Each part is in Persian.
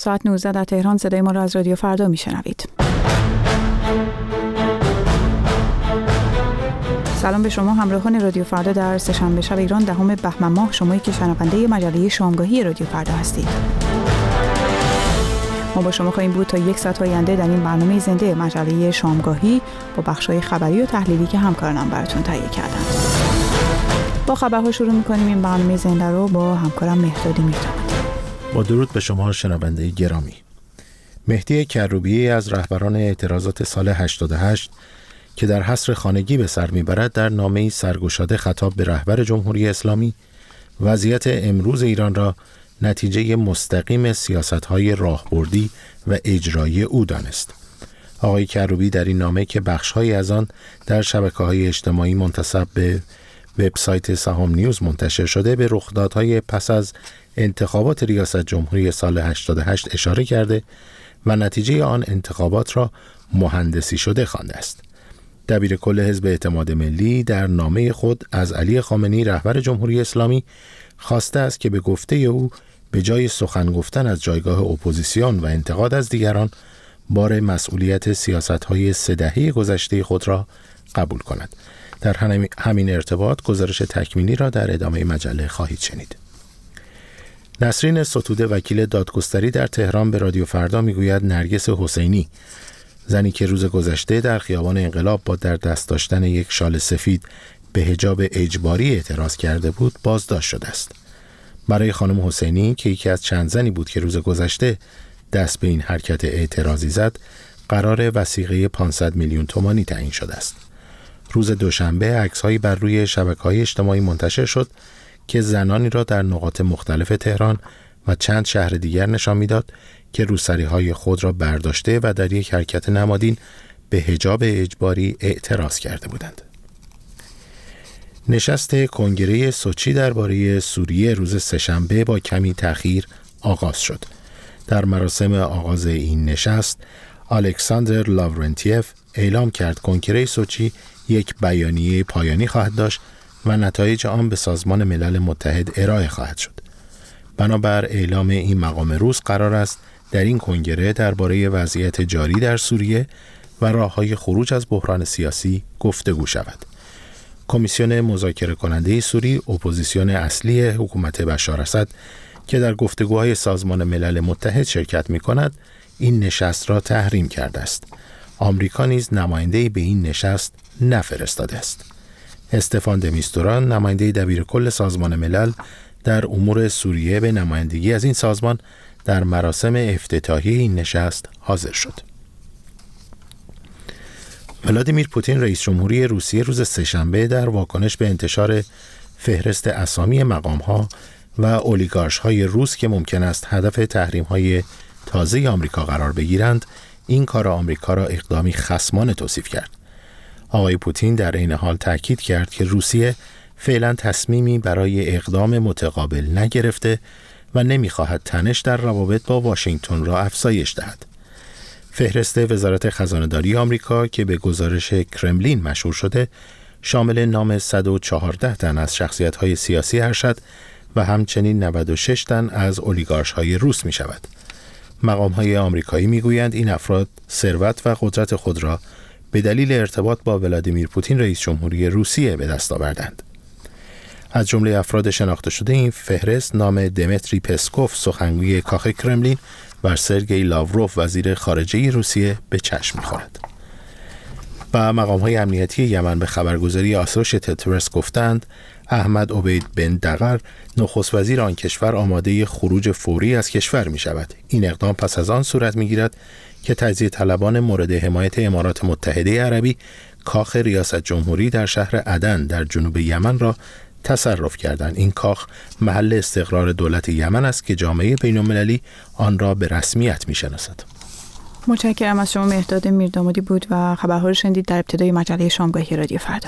ساعت 19 در تهران صدای ما را از رادیو فردا میشنوید. سلام به شما همراهان رادیو فردا در سه‌شنبه شب ایران 10 بهمن ماه، شمایی که شنونده مجله شامگاهی رادیو فردا هستید. ما با شما خواهیم بود تا 1 ساعت آینده در این برنامه زنده مجله شامگاهی با بخش‌های خبری و تحلیلی که همکارانم براتون تهیه کردند. با خبرها شروع می‌کنیم این برنامه زنده رو با همکارم مهداد میردامادی. با درود به شما شنونده گرامی. مهدی کروبی از رهبران اعتراضات سال 88 که در حصر خانگی به سر میبرد، در نامه‌ای سرگشاده خطاب به رهبر جمهوری اسلامی وضعیت امروز ایران را نتیجه مستقیم سیاست‌های راهبردی و اجرایی او دانست. آقای کروبی در این نامه که بخش‌هایی از آن در شبکه‌های اجتماعی منتسب به وبسایت سهام نیوز منتشر شده، به رخدادهای پس از انتخابات ریاست جمهوری سال 88 اشاره کرده و نتیجه آن انتخابات را مهندسی شده خوانده است. دبیر کل حزب اعتماد ملی در نامه خود از علی خامنه‌ای رهبر جمهوری اسلامی خواسته است که به گفته او به جای سخن گفتن از جایگاه اپوزیسیون و انتقاد از دیگران، بار مسئولیت سیاست‌های 3 دهه گذشته خود را قبول کند. در همین ارتباط گزارش تکمیلی را در ادامه مجله خواهید شنید. نسرین ستوده وکیل دادگستری در تهران به رادیو فردا میگوید نرگس حسینی، زنی که روز گذشته در خیابان انقلاب با در دست داشتن یک شال سفید به حجاب اجباری اعتراض کرده بود، بازداشت شده است. برای خانم حسینی که یکی از چند زنی بود که روز گذشته دست به این حرکت اعتراضی زد، قرار وثیقه 500 میلیون تومانی تعیین شده است. روز دوشنبه عکس‌هایی بر روی شبکه‌های اجتماعی منتشر شد که زنانی را در نقاط مختلف تهران و چند شهر دیگر نشان می‌داد که روسری‌های خود را برداشته و در یک حرکت نمادین به حجاب اجباری اعتراض کرده بودند. نشست کنگره سوچی درباره سوریه روز سه‌شنبه با کمی تأخیر آغاز شد. در مراسم آغاز این نشست، الکساندر لاورنتیف اعلام کرد کنگره سوچی یک بیانیه پایانی خواهد داشت و نتایج آن به سازمان ملل متحد ارائه خواهد شد. بنابر اعلام این مقام روز، قرار است در این کنگره درباره وضعیت جاری در سوریه و راه‌های خروج از بحران سیاسی گفتگو شود. کمیسیون مذاکره کننده سوری، اپوزیسیون اصلی حکومت بشار اسد که در گفتگوهای سازمان ملل متحد شرکت می‌کند، این نشست را تحریم کرده است. آمریکا نیز نماینده‌ای به این نشست نفرستاده است. استفان د میستورا، نماینده دبیر کل سازمان ملل در امور سوریه، به نمایندگی از این سازمان در مراسم افتتاحیه این نشست حاضر شد. ولادیمیر پوتین رئیس جمهوری روسیه روز سه‌شنبه در واکنش به انتشار فهرست اسامی مقام‌ها و اولیگارش‌های روس که ممکن است هدف تحریم‌های تازه آمریکا قرار بگیرند، این کار آمریکا را اقدامی خصمانه توصیف کرد. آقای پوتین در این حال تاکید کرد که روسیه فعلا تصمیمی برای اقدام متقابل نگرفته و نمی‌خواهد تنش در روابط با واشنگتن را افزایش دهد. فهرست وزارت خزانه‌داری آمریکا که به گزارش کرملین مشهور شده، شامل نام 114 تن از شخصیت‌های سیاسی ارشد و همچنین 96 تن از اولیگارش‌های روس می‌شود. مقام‌های آمریکایی می‌گویند این افراد ثروت و قدرت خود را به دلیل ارتباط با ولادیمیر پوتین رئیس جمهوری روسیه به دست آوردند. از جمله افراد شناخته شده این فهرست نام دمیتری پسکوف، سخنگوی کاخ کرملین، و سرگئی لاوروف، وزیر خارجه روسیه، به چشم می‌خورد. و مقام‌های امنیتی یمن به خبرگزاری آسوشیتد پرس گفتند احمد عبید بن دغر، نخست وزیر آن کشور، آماده خروج فوری از کشور می‌شود. این اقدام پس از آن صورت می‌گیرد که تجزیه طلبان مورد حمایت امارات متحده عربی کاخ ریاست جمهوری در شهر عدن در جنوب یمن را تصرف کردند. این کاخ محل استقرار دولت یمن است که جامعه بین‌المللی آن را به رسمیت می‌شناسد. متشکرم از شما مهداد میردامادی بود و خبرها رو شنیدید در ابتدای مجله شامگاهی رادیو فردا.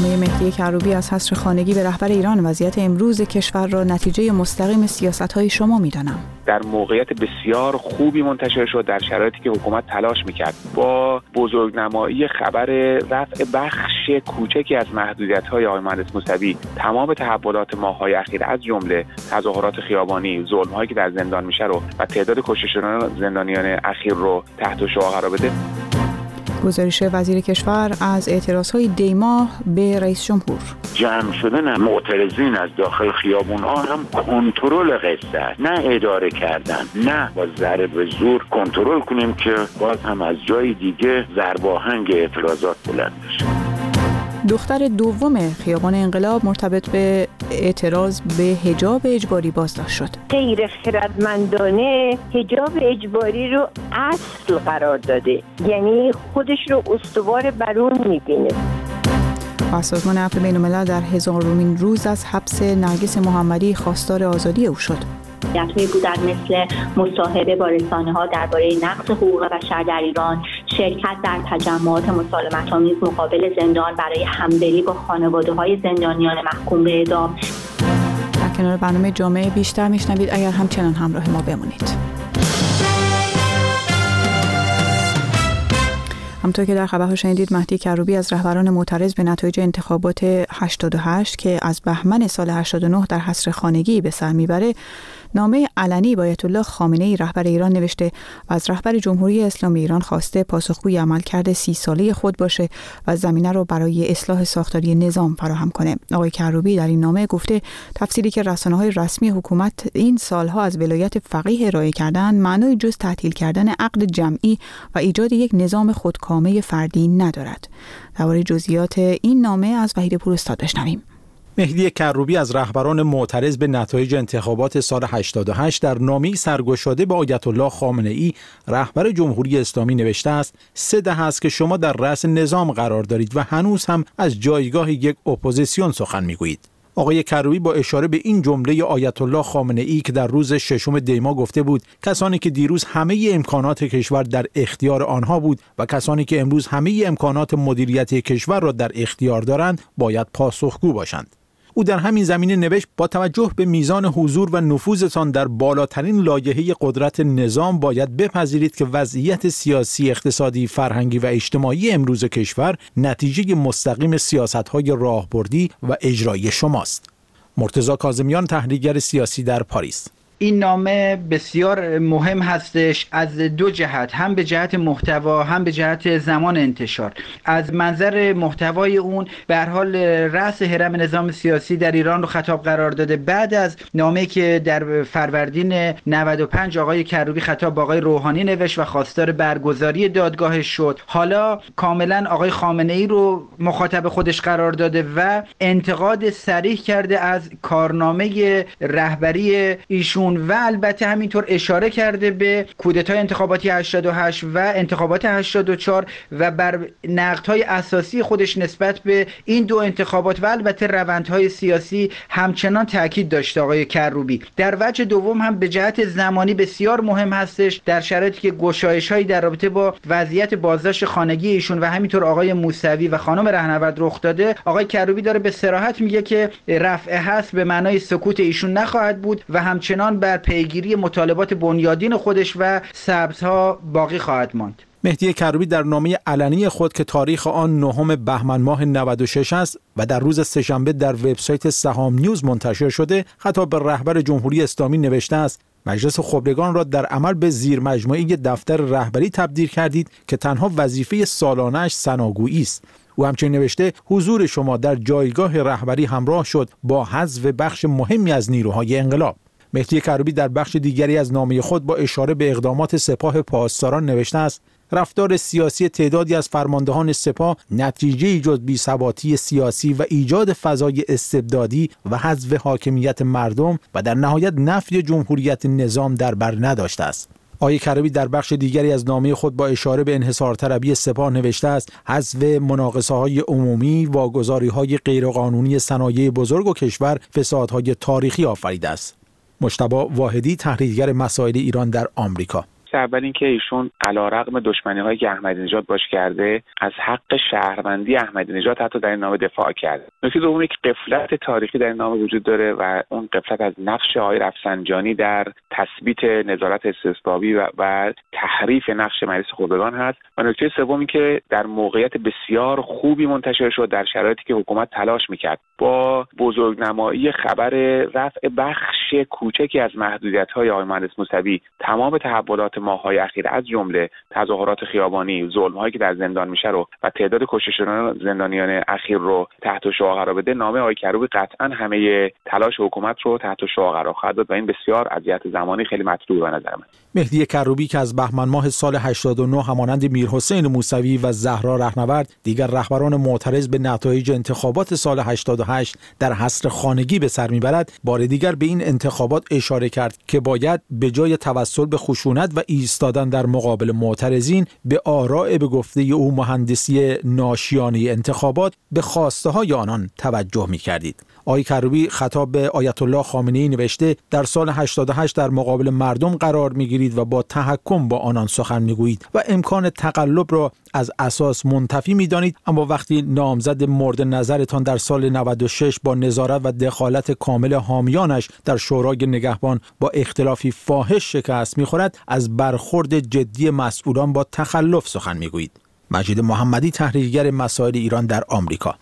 نامه مهدی کروبی از حصر خانگی به رهبر ایران وضعیت امروز کشور را نتیجه مستقیم سیاست‌های شما می‌دانم. در موقعیت بسیار خوبی منتشر شد در شرایطی که حکومت تلاش می‌کرد با بزرگنمایی خبر رفع بخش کوچکی از محدودیت‌های آقای مهندس موسوی تمام تحولات ماه‌های اخیر از جمله تظاهرات خیابانی، ظلم‌هایی که در زندان میشه رو و تعداد کشته شدگان زندانیان اخیر رو تحت شعاع قرار بده. گزارش وزیر کشور از اعتراضهای دیما به رئیس جمهور. جمع شدن معترضین از داخل خیابون‌ها هم کنترل قصه است، نه اداره کردن، نه با ضرب زور کنترل کنیم که باز هم از جای دیگه ضرباهنگ اعتراضات بلند بشه. دختر دوم خیابان انقلاب مرتبط به اعتراض به حجاب اجباری بازداشت شد. غیر خردمندانه حجاب اجباری رو اصل قرار داده، یعنی خودش رو استوار بر اون می‌بینه. و سازمان عفو بین‌الملل در 1000مین روز از حبس نرگس محمدی خواستار آزادی او شد. فعالیت‌هایی بودن مثل مصاحبه با رسانه‌ها درباره نقض حقوق بشر در ایران، شرکت در تجمعات مسالمت‌آمیز مقابل زندان برای همدلی با خانواده‌های زندانیان محکوم به اعدام. در کنار برنامه جامعه بیشتر میشنوید اگر همچنان همراه ما بمونید. همونطور که در خبرها شنیدید، مهدی کروبی از رهبران معترض به نتایج انتخابات 88 که از بهمن سال 89 در حصر خانگی به سر میبره، نامه علنی با آیت الله خامنه‌ای رهبر ایران نوشته و از رهبر جمهوری اسلامی ایران خواسته پاسخگوی عملکرد 30 ساله خود باشه و زمینه رو برای اصلاح ساختاری نظام فراهم کنه. آقای کروبی در این نامه گفته تفسیری که رسانه‌های رسمی حکومت این سالها از ولایت فقیه ارائه کردن معنای جز تعطیل کردن عقد جمعی و ایجاد یک نظام خودکامه فردی ندارد. درباره جزئیات این نامه از وحید پوراستاد بشنویم. مهدی کروبی از رهبران معترض به نتایج انتخابات سال 88 در نامه‌ای سرگشاده به آیت الله خامنه‌ای رهبر جمهوری اسلامی نوشته است: 3 دهه است که شما در رأس نظام قرار دارید و هنوز هم از جایگاه یک اپوزیسیون سخن می‌گویید. آقای کروبی با اشاره به این جمله آیت الله خامنه‌ای که در روز 6 دی‌ماه گفته بود کسانی که دیروز همه امکانات کشور در اختیار آنها بود و کسانی که امروز همه امکانات مدیریت کشور را در اختیار دارند باید پاسخگو باشند. او در همین زمینه نوشت: با توجه به میزان حضور و نفوذتان در بالاترین لایحه قدرت نظام باید بپذیرید که وضعیت سیاسی، اقتصادی، فرهنگی و اجتماعی امروز کشور نتیجه مستقیم سیاست‌های راهبردی و اجرایی شماست. مرتضی کاظمیان، تحلیلگر سیاسی در پاریس. این نامه بسیار مهم هستش از 2 جهت، هم به جهت محتوا هم به جهت زمان انتشار. از منظر محتوای اون به هر حال رأس هرم نظام سیاسی در ایران رو خطاب قرار داده. بعد از نامه‌ای که در فروردین 95 آقای کروبی خطاب با آقای روحانی نوشت و خواستار برگزاری دادگاهش شد، حالا کاملا آقای خامنه‌ای رو مخاطب خودش قرار داده و انتقاد صریح کرده از کارنامه رهبری ایشون و البته همینطور اشاره کرده به کودتای انتخاباتی 88 و انتخابات 84 و بر نقدهای اساسی خودش نسبت به این 2 انتخابات و البته روندهای سیاسی همچنان تاکید داشته آقای کروبی. در وجه دوم هم به جهت زمانی بسیار مهم هستش در شرایطی که گشایش‌هایی در رابطه با وضعیت بازداشت خانگی ایشون و همینطور آقای موسوی و خانم رهنورد رخ داده. آقای کروبی داره به صراحت میگه که رفع حصر به معنای سکوت ایشون نخواهد بود و همچنان بر پیگیری مطالبات بنیادین خودش و سبزها باقی خواهد ماند. مهدی کروبی در نامه علنی خود که تاریخ آن 9 بهمن ماه 96 است و در روز سه‌شنبه در وبسایت سهام نیوز منتشر شده، خطاب به رهبر جمهوری اسلامی نوشته است: مجلس خبرگان را در عمل به زیر مجموعه دفتر رهبری تبدیل کردید که تنها وظیفه سالانه‌اش ثناگویی است. او همچنین نوشته: حضور شما در جایگاه رهبری همراه شد با حذف بخش مهمی از نیروهای انقلاب. مهدی کروبی در بخش دیگری از نامه خود با اشاره به اقدامات سپاه پاسداران نوشته است: رفتار سیاسی تعدادی از فرماندهان سپاه نتیجه‌ای جز بی‌ثباتی سیاسی و ایجاد فضای استبدادی و حذف حاکمیت مردم و در نهایت نفی جمهوریت نظام در بر نداشته است. آقای کروبی در بخش دیگری از نامه خود با اشاره به انحصارطلبی سپاه نوشته است: حذف مناقصه‌های عمومی، واگذاری‌های غیرقانونی صنایع بزرگ و کشور فسادهای تاریخی آفریده است. مجتبی واحدی، تحلیلگر مسائل ایران در آمریکا. نکته اول این که ایشون علیرغم دشمنی‌هایی که احمدی نژاد باش کرده از حق شهروندی احمدی نژاد حتی در این نامه دفاع کرده. نکته دومی که غفلت تاریخی در این نامه وجود داره و اون غفلت از نقش آقای رفسنجانی در تثبیت نظارت استثبابی و تحریف نقش مجلس خبرگان هست. و نکته سومی که در موقعیت بسیار خوبی منتشر شد در شرایطی که حکومت تلاش میکرد با بزرگنمایی خبر رفع بخش کوچکی از محدودیت‌های آقای مهندس موسوی تمام تحولات ماه‌های اخیر از جمله تظاهرات خیابانی، ظلم‌هایی که در زندان میشه رو و تعداد کشته شدگان زندانیان اخیر رو تحت شعاع قرار بده، نامه آقای کروبی قطعاً همه تلاش حکومت رو تحت شعاع قرار خواهد داد و این بسیار اذیت زمانی خیلی مطلوب به نظر من. مهدی کروبی که از بهمن ماه سال 89 همانند میرحسین موسوی و زهرا رهنورد دیگر رهبران معترض به نتایج انتخابات سال 88 در حصر خانگی به سر میبرد، بار دیگر به این انتخابات اشاره کرد که باید به جای توسل به خشونت و ایستادن در مقابل معترضین به آراء به گفته او مهندسی ناشیانه انتخابات به خواسته های آنان توجه می‌کردید. آقای کروبی خطاب به آیت الله خامنه‌ای نوشته در سال 88 در مقابل مردم قرار می‌گیرید و با تحکم با آنان سخن می‌گویید و امکان تقلب را از اساس منتفی می‌دانید، اما وقتی نامزد مورد نظرتان در سال 96 با نظارت و دخالت کامل حامیانش در شورای نگهبان با اختلافی فاحش شکست می‌خورد، از برخورد جدی مسئولان با تخلف سخن می‌گویید. مجید محمدی، تحلیلگر مسائل ایران در آمریکا.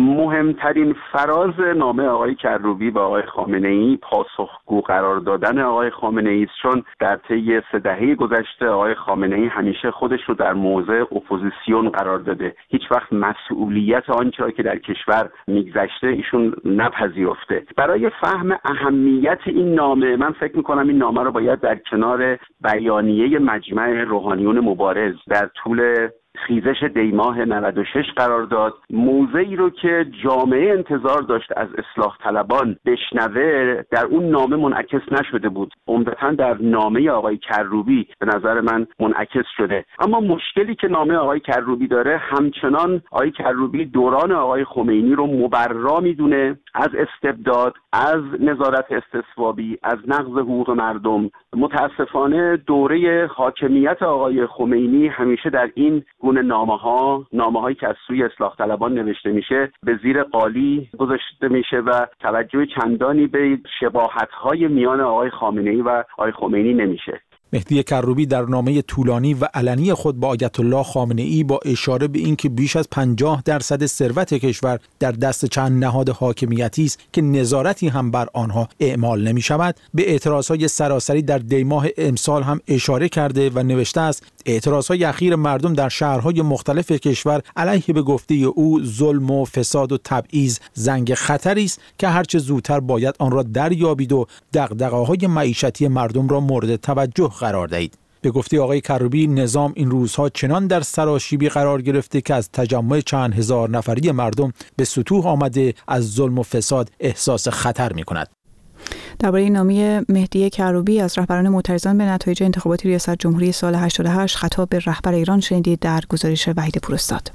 مهمترین فراز نامه آقای کروبی به آقای خامنه‌ای پاسخگو قرار دادن آقای خامنه‌ای است، چون در طی 3 دهه گذشته آقای خامنه‌ای همیشه خودش رو در موضع اپوزیسیون قرار داده، هیچ وقت مسئولیت آنچه را که در کشور میگذشته ایشون نپذیرفته. برای فهم اهمیت این نامه من فکر می‌کنم این نامه رو باید در کنار بیانیه مجمع روحانیون مبارز در طول خیزش دیماه 96 قرار داد، موضعی رو که جامعه انتظار داشت از اصلاح طلبان بشنوه در اون نامه منعکس نشده بود. عمدتاً در نامه آقای کروبی به نظر من منعکس شده. اما مشکلی که نامه آقای کروبی داره، همچنان آقای کروبی دوران آقای خمینی رو مبرا میدونه از استبداد، از نظارت استثبابی، از نقض حقوق مردم. متاسفانه دوره حاکمیت آقای خمینی همیشه در این گونه نامه‌هایی که از سوی اصلاح طلبان نوشته میشه به زیر قالی گذاشته میشه و توجه چندانی به شباهت‌های میان آقای خامنه‌ای و آقای خمینی نمیشه. مهدی کروبی در نامه طولانی و علنی خود با آیت الله خامنه‌ای با اشاره به اینکه بیش از 50% ثروت کشور در دست چند نهاد حاکمیتی است که نظارتی هم بر آنها اعمال نمی‌شود، به اعتراضهای سراسری در دیماه امسال هم اشاره کرده و نوشته است اعتراضهای اخیر مردم در شهرهای مختلف کشور علیه به گفته او ظلم و فساد و تبعیض زنگ خطری است که هرچه زودتر باید آن را دریابید و دغدغه‌های معیشتی مردم را مورد توجه قرار دهید. به گفته آقای کروبی نظام این روزها چنان در سراشیبی قرار گرفته که از تجمع چند هزار نفری مردم به سطوح آمده از ظلم و فساد احساس خطر می‌کند. درباره این نامه مهدی کروبی از رهبران معترضان به نتایج انتخابات ریاست جمهوری سال 88 خطاب به رهبر ایران شنیدید در گزارش وحید پوراستاد.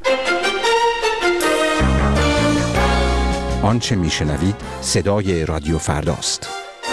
آنچه میشنوید صدای رادیو فرداست.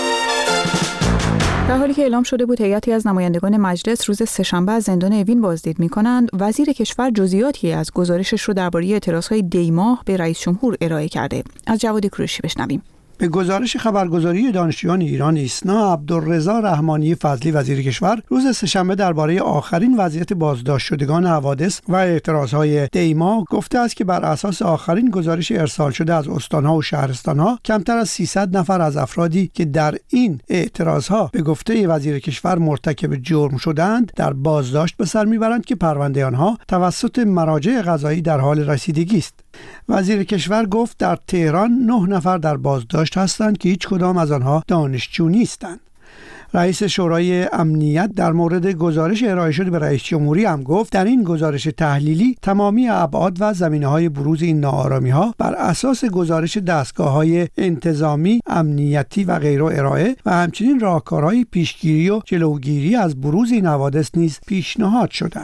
در حالی که اعلام شده بود هیئتی از نمایندگان مجلس روز سه‌شنبه از زندان اوین بازدید می‌کنند، وزیر کشور جزئیاتی از گزارشش رو درباره اعتراضهای دیماه به رئیس جمهور ارائه کرده. از جواد کوروشی بشنویم. به گزارش خبرگزاری دانشجویان ایران ایسنا، عبدالرضا رحمانی فضلی وزیر کشور روز سه‌شنبه درباره آخرین وضعیت بازداشت شدگان حوادث و اعتراضهای دیما گفته است که بر اساس آخرین گزارش ارسال شده از استان‌ها و شهرستان‌ها کمتر از 300 نفر از افرادی که در این اعتراضها به گفته وزیر کشور مرتکب جرم شدند در بازداشت به سر میبرند که پرونده آنها توسط مراجع قضایی در حال رسیدگی است. وزیر کشور گفت در تهران 9 نفر در بازداشت هستند که هیچ کدام از آنها دانشجو نیستند. رئیس شورای امنیت در مورد گزارش ارائه شده به رئیس جمهوری هم گفت در این گزارش تحلیلی تمامی ابعاد و زمینه‌های بروز این ناآرامی‌ها بر اساس گزارش دستگاه‌های انتظامی، امنیتی و غیره ارائه و همچنین راهکارهای پیشگیری و جلوگیری از بروز این حوادث نیز پیشنهاد شده است.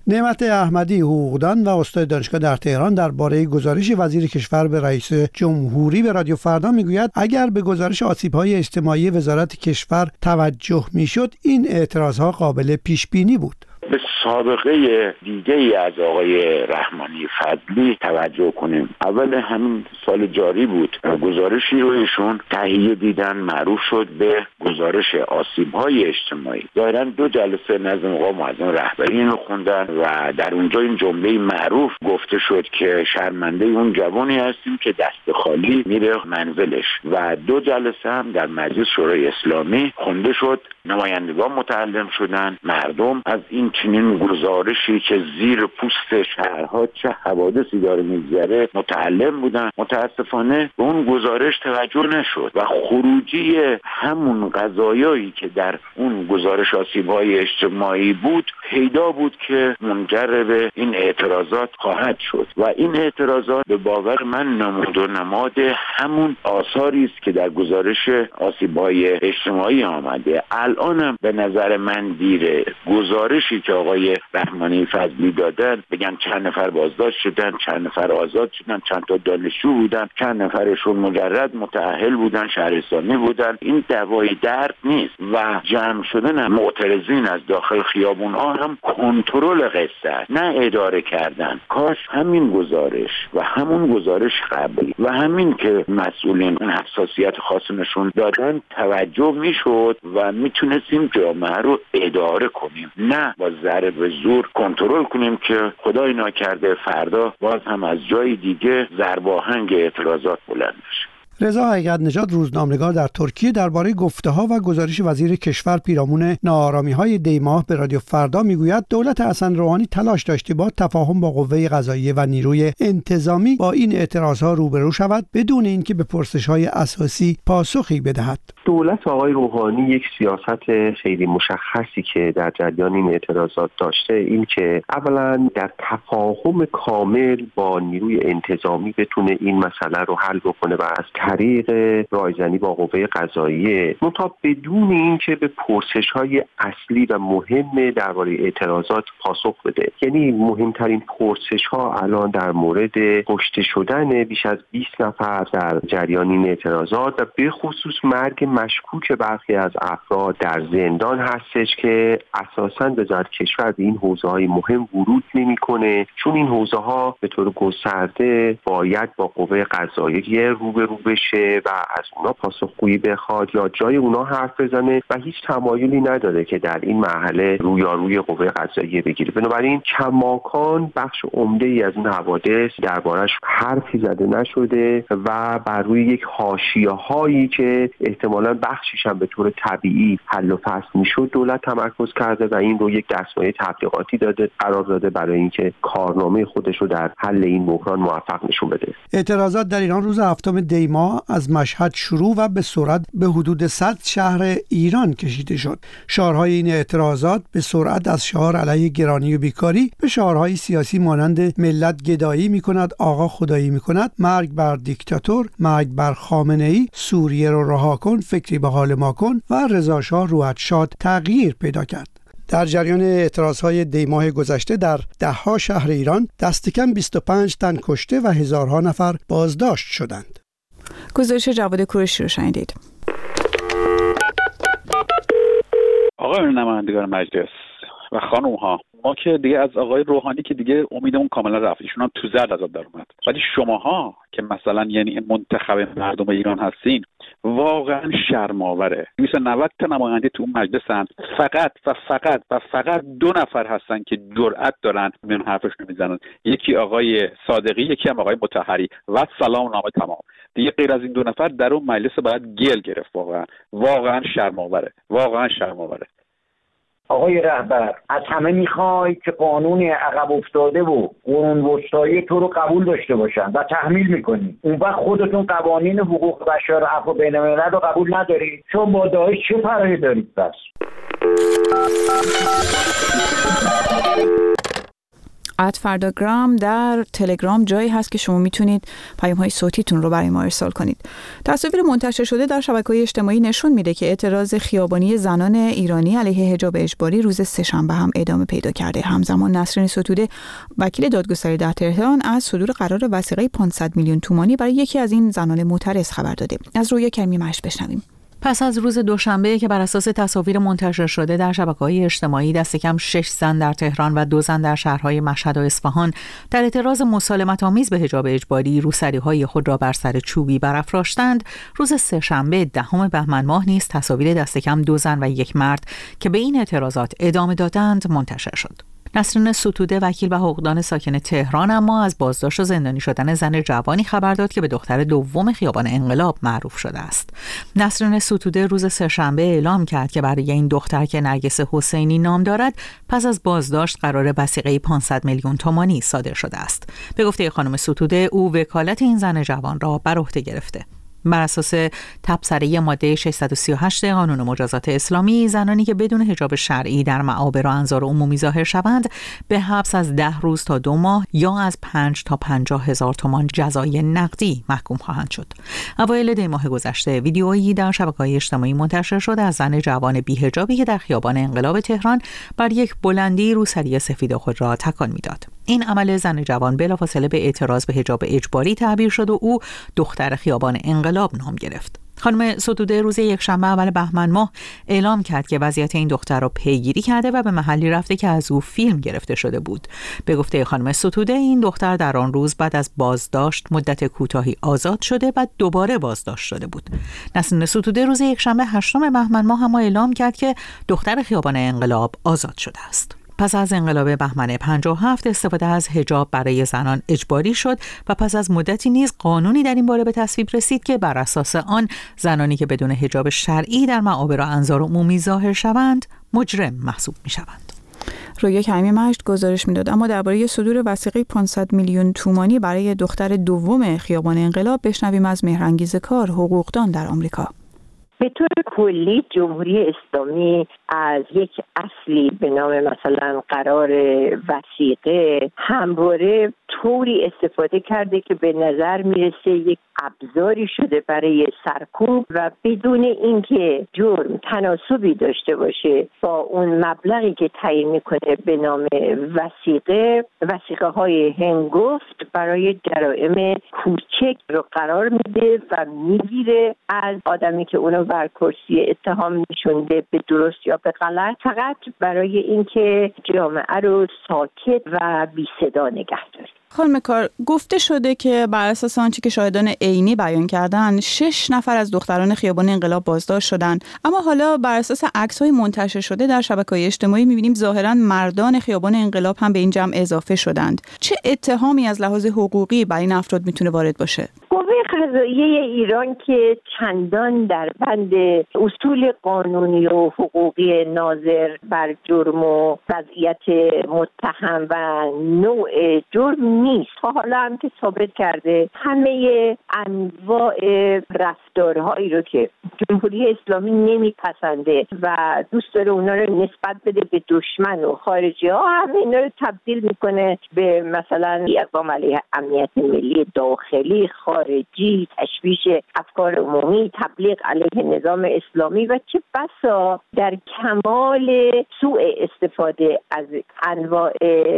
نعمت احمدی حقوقدان و استاد دانشگاه در تهران درباره گزارش وزیر کشور به رئیس جمهوری به رادیو فردا میگوید اگر به گزارش آسیب‌های اجتماعی وزارت کشور توجه میشد این اعتراضها قابل پیش بینی بود. به سابقه دیگه ای از آقای رحمانی فضلی توجه کنیم. اول همین سال جاری بود گزارشی رو ایشون تهیه دیدن، معروف شد به گزارش آسیب‌های اجتماعی. ظاهراً 2 جلسه نزد مقام معظم رهبری رو خوندن و در اونجا این جمله معروف گفته شد که شرمنده اون جوانی هستیم که دست خالی میره منزلش و 2 جلسه هم در مجلس شورای اسلامی خونده شد. نمایندگان متعلم شدن، مردم از این چنین گزارشی که زیر پوست شهرها چه حوادثی داره میگذره متعلم بودن. متاسفانه به اون گزارش توجه نشد و خروجی همون قضایایی که در اون گزارش آسیب‌های اجتماعی بود پیدا بود که منجر به این اعتراضات خواهد شد و این اعتراضات به باور من نمود و نماد همون آثاری است که در گزارش آسیب‌های اجتماعی آمده. الانم به نظر من دیره. گزارشی که آقای رحمانی فضلی دادن بگن چند نفر بازداشت شدن، چند نفر آزاد شدن، چند تا دانشجو بودن، چند نفرشون مجرد متأهل بودن، شهرستانی بودن، این دوای درد نیست و جمع شدن معترضین از داخل خیابون‌ها هم کنترل قصه نه اداره کردن. کاش همین گزارش و همون گزارش قبلی و همین که مسئولین اون حساسیت خاص نشون دادن توجه میشد و میتونستیم جامعه رو اداره کنیم، نه با ضرب زور کنترل کنیم که خدای ناکرده فردا باز هم از جای دیگه ضرباهنگ اعتراضات بلند بشه. رضا حقیقت نژاد روزنامه‌نگار در ترکیه درباره گفته‌ها و گزارش وزیر کشور پیرامون ناآرامی‌های دی‌ماه به رادیو فردا میگوید دولت حسن روحانی تلاش داشته با تفاهم با قوه قضاییه و نیروی انتظامی با این اعتراضها روبرو شود بدون اینکه به پرسش‌های اساسی پاسخی بدهد. دولت آقای روحانی یک سیاست خیلی مشخصی که در جریان این اعتراضات داشته این که اولا در تفاهم کامل با نیروی انتظامی بتونه این مسئله رو حل بکنه و از طریق رایزنی با قوه قضاییه منتها بدون اینکه به پرسش‌های اصلی و مهم درباره اعتراضات پاسخ بده. یعنی مهمترین پرسش‌ها الان در مورد کشته شدن بیش از 20 نفر در جریان این اعتراضات و به خصوص مرگ مشکوک برخی از افراد در زندان هستش که اساساً وزارت کشور به این حوزه‌های مهم ورود نمی‌کنه، چون این حوزه‌ها به طور گسترده باید با قوه قضاییه روبرو بشه و از اونا پاسخگویی بخواد یا جای اونا حرف بزنه و هیچ تمایلی نداره که در این مرحله رویاروی قوه قضاییه بگیره. بنابراین کماکان بخش عمده‌ای از این حوادث دربارش حرفی زده نشده و بر روی یک حاشیه‌هایی که احتمالاً بخشیش هم به طور طبیعی حل و فصل میشد دولت تمرکز کرده و این رو یک دستمایه تبلیغاتی قرار داده برای اینکه کارنامه خودش رو در حل این بحران موفق نشون بده. اعتراضات در ایران روز 7 دی ماه از مشهد شروع و به سرعت به حدود 100 شهر ایران کشیده شد. شعارهای این اعتراضات به سرعت از شعار علیه گرانی و بیکاری به شعارهای سیاسی مانند ملت گدایی می‌کند، آقا خدایی می‌کند، مرگ بر دیکتاتور، مرگ بر خامنه‌ای، سوریه رو رها کن، فکری به حال ما کن و رضا شاه روحت شاد تغییر پیدا کرد. در جریان اعتراضهای دی ماه گذشته در ده‌ها شهر ایران دست کم 25 تن کشته و هزارها نفر بازداشت شدند. گزارش جواد کوروشی رو شنیدید. آقای نمایندگان مجلس و خانم ها، ما که دیگه از آقای روحانی که دیگه امیدمون کاملا رفت، ایشون هم تو زرد از در اومد، ولی شماها که مثلا یعنی منتخب مردم ایران هستین واقعا شرم‌آوره. 290 تا نماینده تو اون مجلسن، فقط 2 نفر هستن که جرأت دارن من حرفشون میزنن، یکی آقای صادقی، یکی هم آقای مطهری و سلام نامه تمام. دیگه غیر از این 2 نفر در اون مجلس باید گل گرفت. واقعا شرم‌آوره. آقای رهبر، از همه میخوای که قانون عقب افتاده و قرون وسطایی تو رو قبول داشته باشن و تحمیل میکنی. اون وقت خودتون قوانین حقوق بشر و عفو بین الملل رو قبول نداری. چون با داعش چه فرقی دارید بس؟ @فرداگرام در تلگرام جایی هست که شما میتونید پیام‌های صوتیتون رو برای ما ارسال کنید. تصاویر منتشر شده در شبکه‌های اجتماعی نشون میده که اعتراض خیابانی زنان ایرانی علیه حجاب اجباری روز سه‌شنبه هم ادامه پیدا کرده. همزمان نسرین ستوده وکیل دادگستری در تهران از صدور قرار وثیقه 500 میلیون تومانی برای یکی از این زنان معترض خبر داده. از رویا کریمی مشت بشنویم. پس از روز دوشنبه که بر اساس تصاویر منتشر شده در شبکه‌های اجتماعی دست کم 6 زن در تهران و 2 زن در شهرهای مشهد و اصفهان در اعتراض مسالمت‌آمیز به حجاب اجباری روسری‌های خود را بر سر چوبی برافراشتند، روز سه‌شنبه 10 بهمن ماه نیز تصاویر دست کم 2 زن و 1 مرد که به این اعتراضات ادامه دادند منتشر شد. نسرین ستوده وکیل و حقوقدان ساکن تهران اما از بازداشت و زندانی شدن زن جوانی خبر داد که به دختر دوم خیابان انقلاب معروف شده است. نسرین ستوده روز سه‌شنبه اعلام کرد که برای این دختر که نرگس حسینی نام دارد پس از بازداشت قرار وثیقه 500 میلیون تومانی صادر شده است. به گفته خانم ستوده او وکالت این زن جوان را بر عهده گرفته. بر اساس تبصره ماده 638 قانون مجازات اسلامی، زنانی که بدون حجاب شرعی در معابر و انظار عمومی ظاهر شوند به حبس از 10 روز تا 2 ماه یا از 5 تا 50,000 تومان جزای نقدی محکوم خواهند شد. اوایل دی ماه گذشته ویدیویی در شبکه‌های اجتماعی منتشر شد از زن جوان بی‌حجابی که در خیابان انقلاب تهران بر یک بلندی روسری سفید خود را تکان می‌داد. این عمل زن جوان بلافاصله به اعتراض به حجاب اجباری تعبیر شد و او دختر خیابان انقلاب نام گرفت. خانم ستوده روز یکشنبه اول بهمن ماه اعلام کرد که وضعیت این دختر را پیگیری کرده و به محلی رفته که از او فیلم گرفته شده بود. به گفته خانم ستوده این دختر در آن روز بعد از بازداشت مدت کوتاهی آزاد شده و دوباره بازداشت شده بود. نسرین ستوده روز یکشنبه 8 بهمن ماه هم اعلام کرد که دختر خیابان انقلاب آزاد شده است. پس از انقلاب بهمن 57 استفاده از حجاب برای زنان اجباری شد و پس از مدتی نیز قانونی در این باره به تصویب رسید که بر اساس آن زنانی که بدون حجاب شرعی در معابر و انظار عمومی ظاهر شوند مجرم محسوب می‌شوند. رویا کریمی مشت گزارش میداد. اما درباره صدور وثیقه 500 میلیون تومانی برای دختر دوم خیابان انقلاب بشنویم از مهرانگیز کار، حقوقدان در آمریکا. به طور کلی جمهوری اسلامی از یک اصلی به نام مثلا قرار وثیقه همواره طوری استفاده کرده که به نظر میرسه یک ابزاری شده برای سرکوب و بدون اینکه جرم تناسبی داشته باشه با اون مبلغی که تعیین میکنه به نام وثیقه های هنگفت برای جرائم کوچک رو قرار میده و میگیره از آدمی که اونو بر کرسی اتهام نشونده به درست یا به غلط، فقط برای اینکه جامعه رو ساکت و بی صدا نگه داره. خانم کار، گفته شده که بر اساس آنچه که شاهدان عینی بیان کردن 6 نفر از دختران خیابان انقلاب بازداشت شدند، اما حالا بر اساس عکس‌های منتشر شده در شبکه‌های اجتماعی می‌بینیم ظاهراً مردان خیابان انقلاب هم به این جمع اضافه شدند. چه اتهامی از لحاظ حقوقی بر این افراد میتونه وارد باشه؟ قوه قضاییه ایران که چندان در بند اصول قانونی و حقوقی ناظر بر جرم و وضعیت متهم و نوع جرم نیست، حالا هم که ثابت کرده همه انواع رفتارهایی رو که جمهوری اسلامی نمیپسنده و دوست داره اونا رو نسبت بده به دشمن و خارجی ها، همه اینا رو تبدیل میکنه به مثلا اقدام علیه امنیت ملی داخلی، خارجی، تشویش افکار عمومی، تبلیغ علیه نظام اسلامی و چه بسا در کمال سوء استفاده از انواع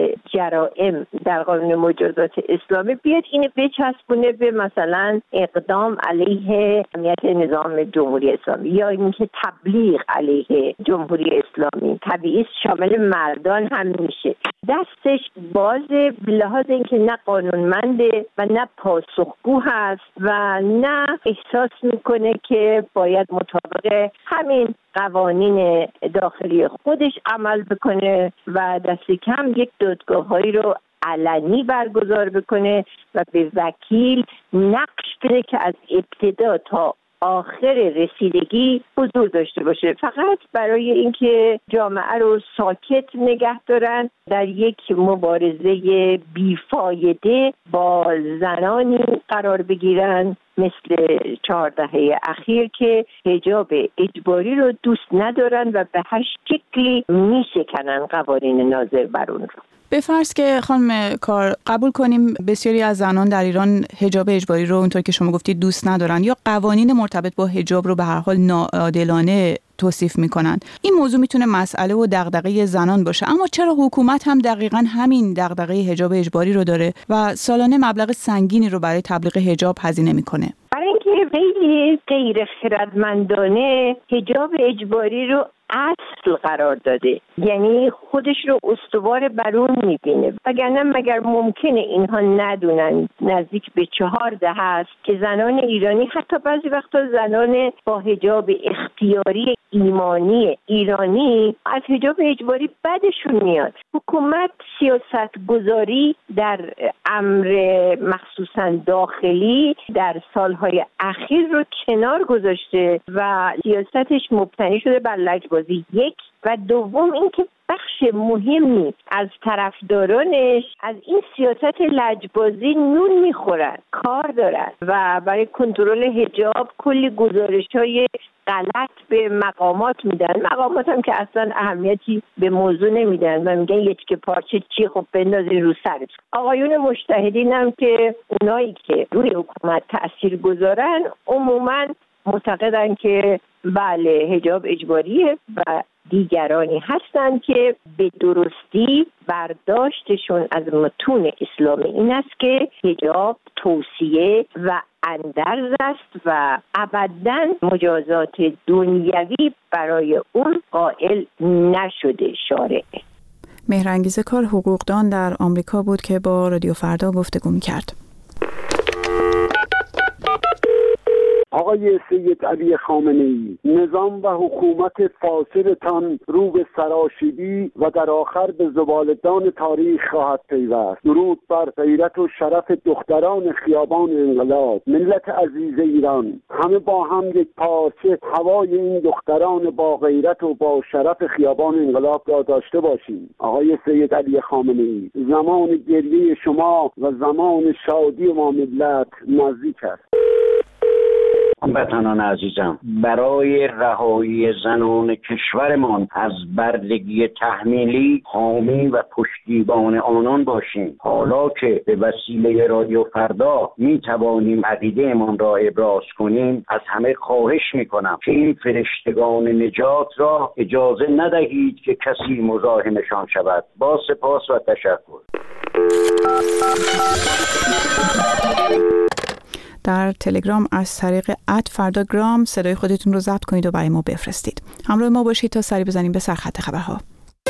جرائم در قانون مجازات اسلامی بیاد اینو بچسبونه به مثلا اقدام علیه امنیت نظام جمهوری اسلامی یا اینکه تبلیغ علیه جمهوری اسلامی. طبیعی شامل مردان هم میشه. دستش بازه به لحاظ اینکه نه قانونمنده و نه پاسخگو هست و نه احساس میکنه که باید مطابق همین قوانین داخلی خودش عمل بکنه و دست کم یک دادگاه‌هایی رو علنی برگزار بکنه و به وکیل نقش بده که از ابتدا تا آخر رسیدگی حضور داشته باشه، فقط برای اینکه جامعه رو ساکت نگه دارن در یک مبارزه بیفایده با زنانی قرار بگیرن مثل 4 دهه اخیر که حجاب اجباری رو دوست ندارن و به هر شکلی میشکنن قوانین ناظر بر اون رو. به فرض که خانم کار قبول کنیم بسیاری از زنان در ایران حجاب اجباری رو اونطور که شما گفتید دوست ندارن یا قوانین مرتبط با حجاب رو به هر حال ناعادلانه توصیف میکنن. این موضوع میتونه مسئله و دغدغه زنان باشه، اما چرا حکومت هم دقیقاً همین دغدغه حجاب اجباری رو داره و سالانه مبلغ سنگینی رو برای تبلیغ حجاب هزینه میکنه؟ برای اینکه خیلی غیر خردمندانه حجاب اجباری رو اصل قرار داده، یعنی خودش رو استوار بر اون میبینه. وگرنه مگر ممکنه اینها ندونن نزدیک به 4 دهه است که زنان ایرانی، حتی بعضی وقتا زنان با حجاب اختیاری ایمانی ایرانی، از حجاب اجباری بدشون میاد. حکومت سیاست گذاری در امر مخصوصا داخلی در سالهای اخیر رو کنار گذاشته و سیاستش مبتنی شده بر لجبازی. یک و دوم اینکه بخش مهمی از طرفدارانش از این سیاست لجبازی نون میخورن، کار دارن و برای کنترل حجاب کلی گزارش‌های غلط به مقامات میدن. مقامات هم که اصلا اهمیتی به موضوع نمیدن و میگن یک که پارچه چی، خب بندازین رو سرت. آقایون مجتهدین هم که اونایی که روی حکومت تأثیر گذارن عموما معتقدن که بله حجاب اجباریه و دیگرانی هستند که به درستی برداشتشون از متون اسلامی این است که حجاب توصیه و اندرز است و ابداً مجازات دنیوی برای اون قائل نشده شارع. مهرانگیز کار حقوقدان در آمریکا بود که با رادیو فردا گفتگو می‌کرد. آقای سید علی خامنه‌ای، نظام و حکومت فاسدتان رو به سراشیبی و در آخر به زبالدان تاریخ خواهد پیوست. درود بر غیرت و شرف دختران خیابان انقلاب. ملت عزیز ایران، همه با هم یک پارچه هوای این دختران با غیرت و با شرف خیابان انقلاب را داشته باشیم. آقای سید علی خامنه‌ای، زمان گریه شما و زمان شادی ما ملت نزدیک است. هموطنان عزیزم، برای رهایی زنان کشورمان از بردگی تحمیلی حامی و پشتیبان آنان باشیم. حالا که به وسیله رادیو فردا می توانیم عقیده‌مان را ابراز کنیم، از همه خواهش می کنم که این فرشتگان نجات را اجازه ندهید که کسی مزاحمشان شود. با سپاس و تشکر. در تلگرام از طریق @فرداگرام صدای خودتون رو ضبط کنید و برای ما بفرستید. همراه ما باشید تا سری بزنیم به سرخط خبرها.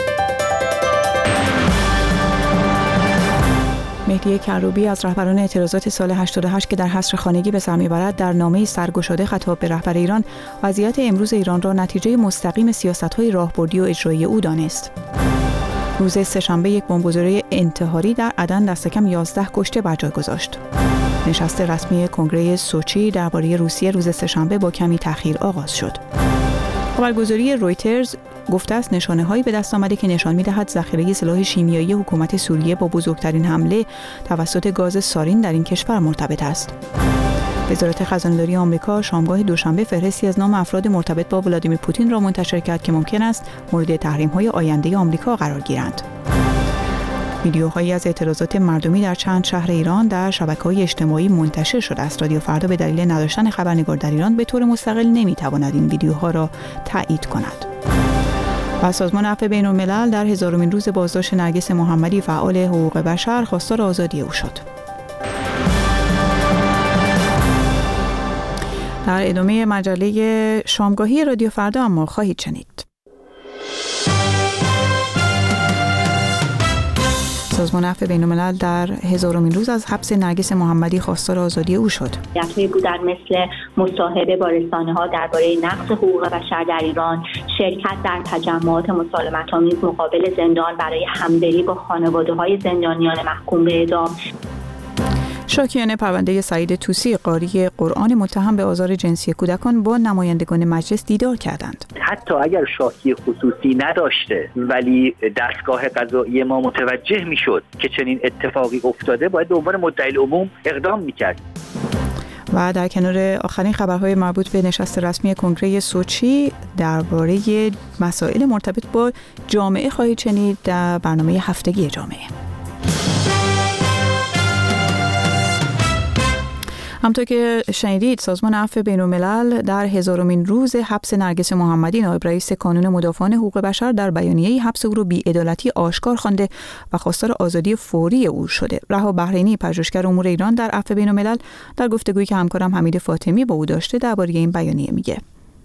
مهدی کروبی از رهبران اعتراضات سال 88 که در حصر خانگی به سر میبرد در نامه‌ای سرگشاده خطاب به رهبر ایران وضعیت امروز ایران را نتیجه مستقیم سیاست‌های راهبردی و اجرایی او دانست. روز سه‌شنبه یک بمبگذاری انتحاری در عدن دست کم 11 کشته بر جای گذاشت. نشست رسمی کنگره سوچی درباره روسیه روز سه‌شنبه با کمی تأخیر آغاز شد. خبرگزاری رویترز گفته است نشانه‌هایی به دست آمده که نشان می‌دهد ذخیره سلاح شیمیایی حکومت سوریه با بزرگترین حمله توسط گاز سارین در این کشور مرتبط است. وزارت خزانه‌داری آمریکا شامگاه دوشنبه فهرستی از نام افراد مرتبط با ولادیمیر پوتین را منتشر کرد که ممکن است مورد تحریم‌های آینده آمریکا قرار گیرند. ویدیوهایی از اعتراضات مردمی در چند شهر ایران در شبکه‌های اجتماعی منتشر شده است. رادیو فردا به دلیل نداشتن خبرنگار در ایران به طور مستقل نمی‌تواند این ویدیوها را تایید کند. و سازمان عفو بین‌الملل در 1000مین روز بازداشت نرگس محمدی فعال حقوق بشر خواستار آزادی او شد. در ادامه مجله شامگاهی رادیو فردا اما خواهید شنید. سازمان عفو بین‌الملل در 1000مین روز از حبس نرگس محمدی خواستار آزادی او شد. دفعه بودن مثل مصاحبه با رسانه‌ها درباره نقض حقوق بشر در ایران، شرکت در تجمعات مسالمت‌آمیز مقابل زندان برای همدلی با خانواده‌های زندانیان محکوم به اعدام. شاکیان پرونده سعید طوسی قاری قرآن متهم به آزار جنسی کودکان با نمایندگان مجلس دیدار کردند. حتی اگر شاکی خصوصی نداشته ولی دستگاه قضایی ما متوجه میشد که چنین اتفاقی افتاده، باید به عنوان مدعی العموم اقدام میکرد. و در کنار آخرین خبرهای مربوط به نشست رسمی کنگره سوچی درباره مسائل مرتبط با جامعه خواهید شنید در برنامه هفتگی جامعه. همطور که شنیدید سازمان عفو بین‌الملل در 1000مین روز حبس نرگس محمدی نایب رئیس کانون مدافعان حقوق بشر در بیانیه‌ای حبس او را بی‌عدالتی آشکار خوانده و خواستار آزادی فوری او شده. رها بحرینی پژوهشگر امور ایران در عفو بین‌الملل در گفتگویی که همکارم حمید فاطمی با او داشته درباره این بیانیه میگه.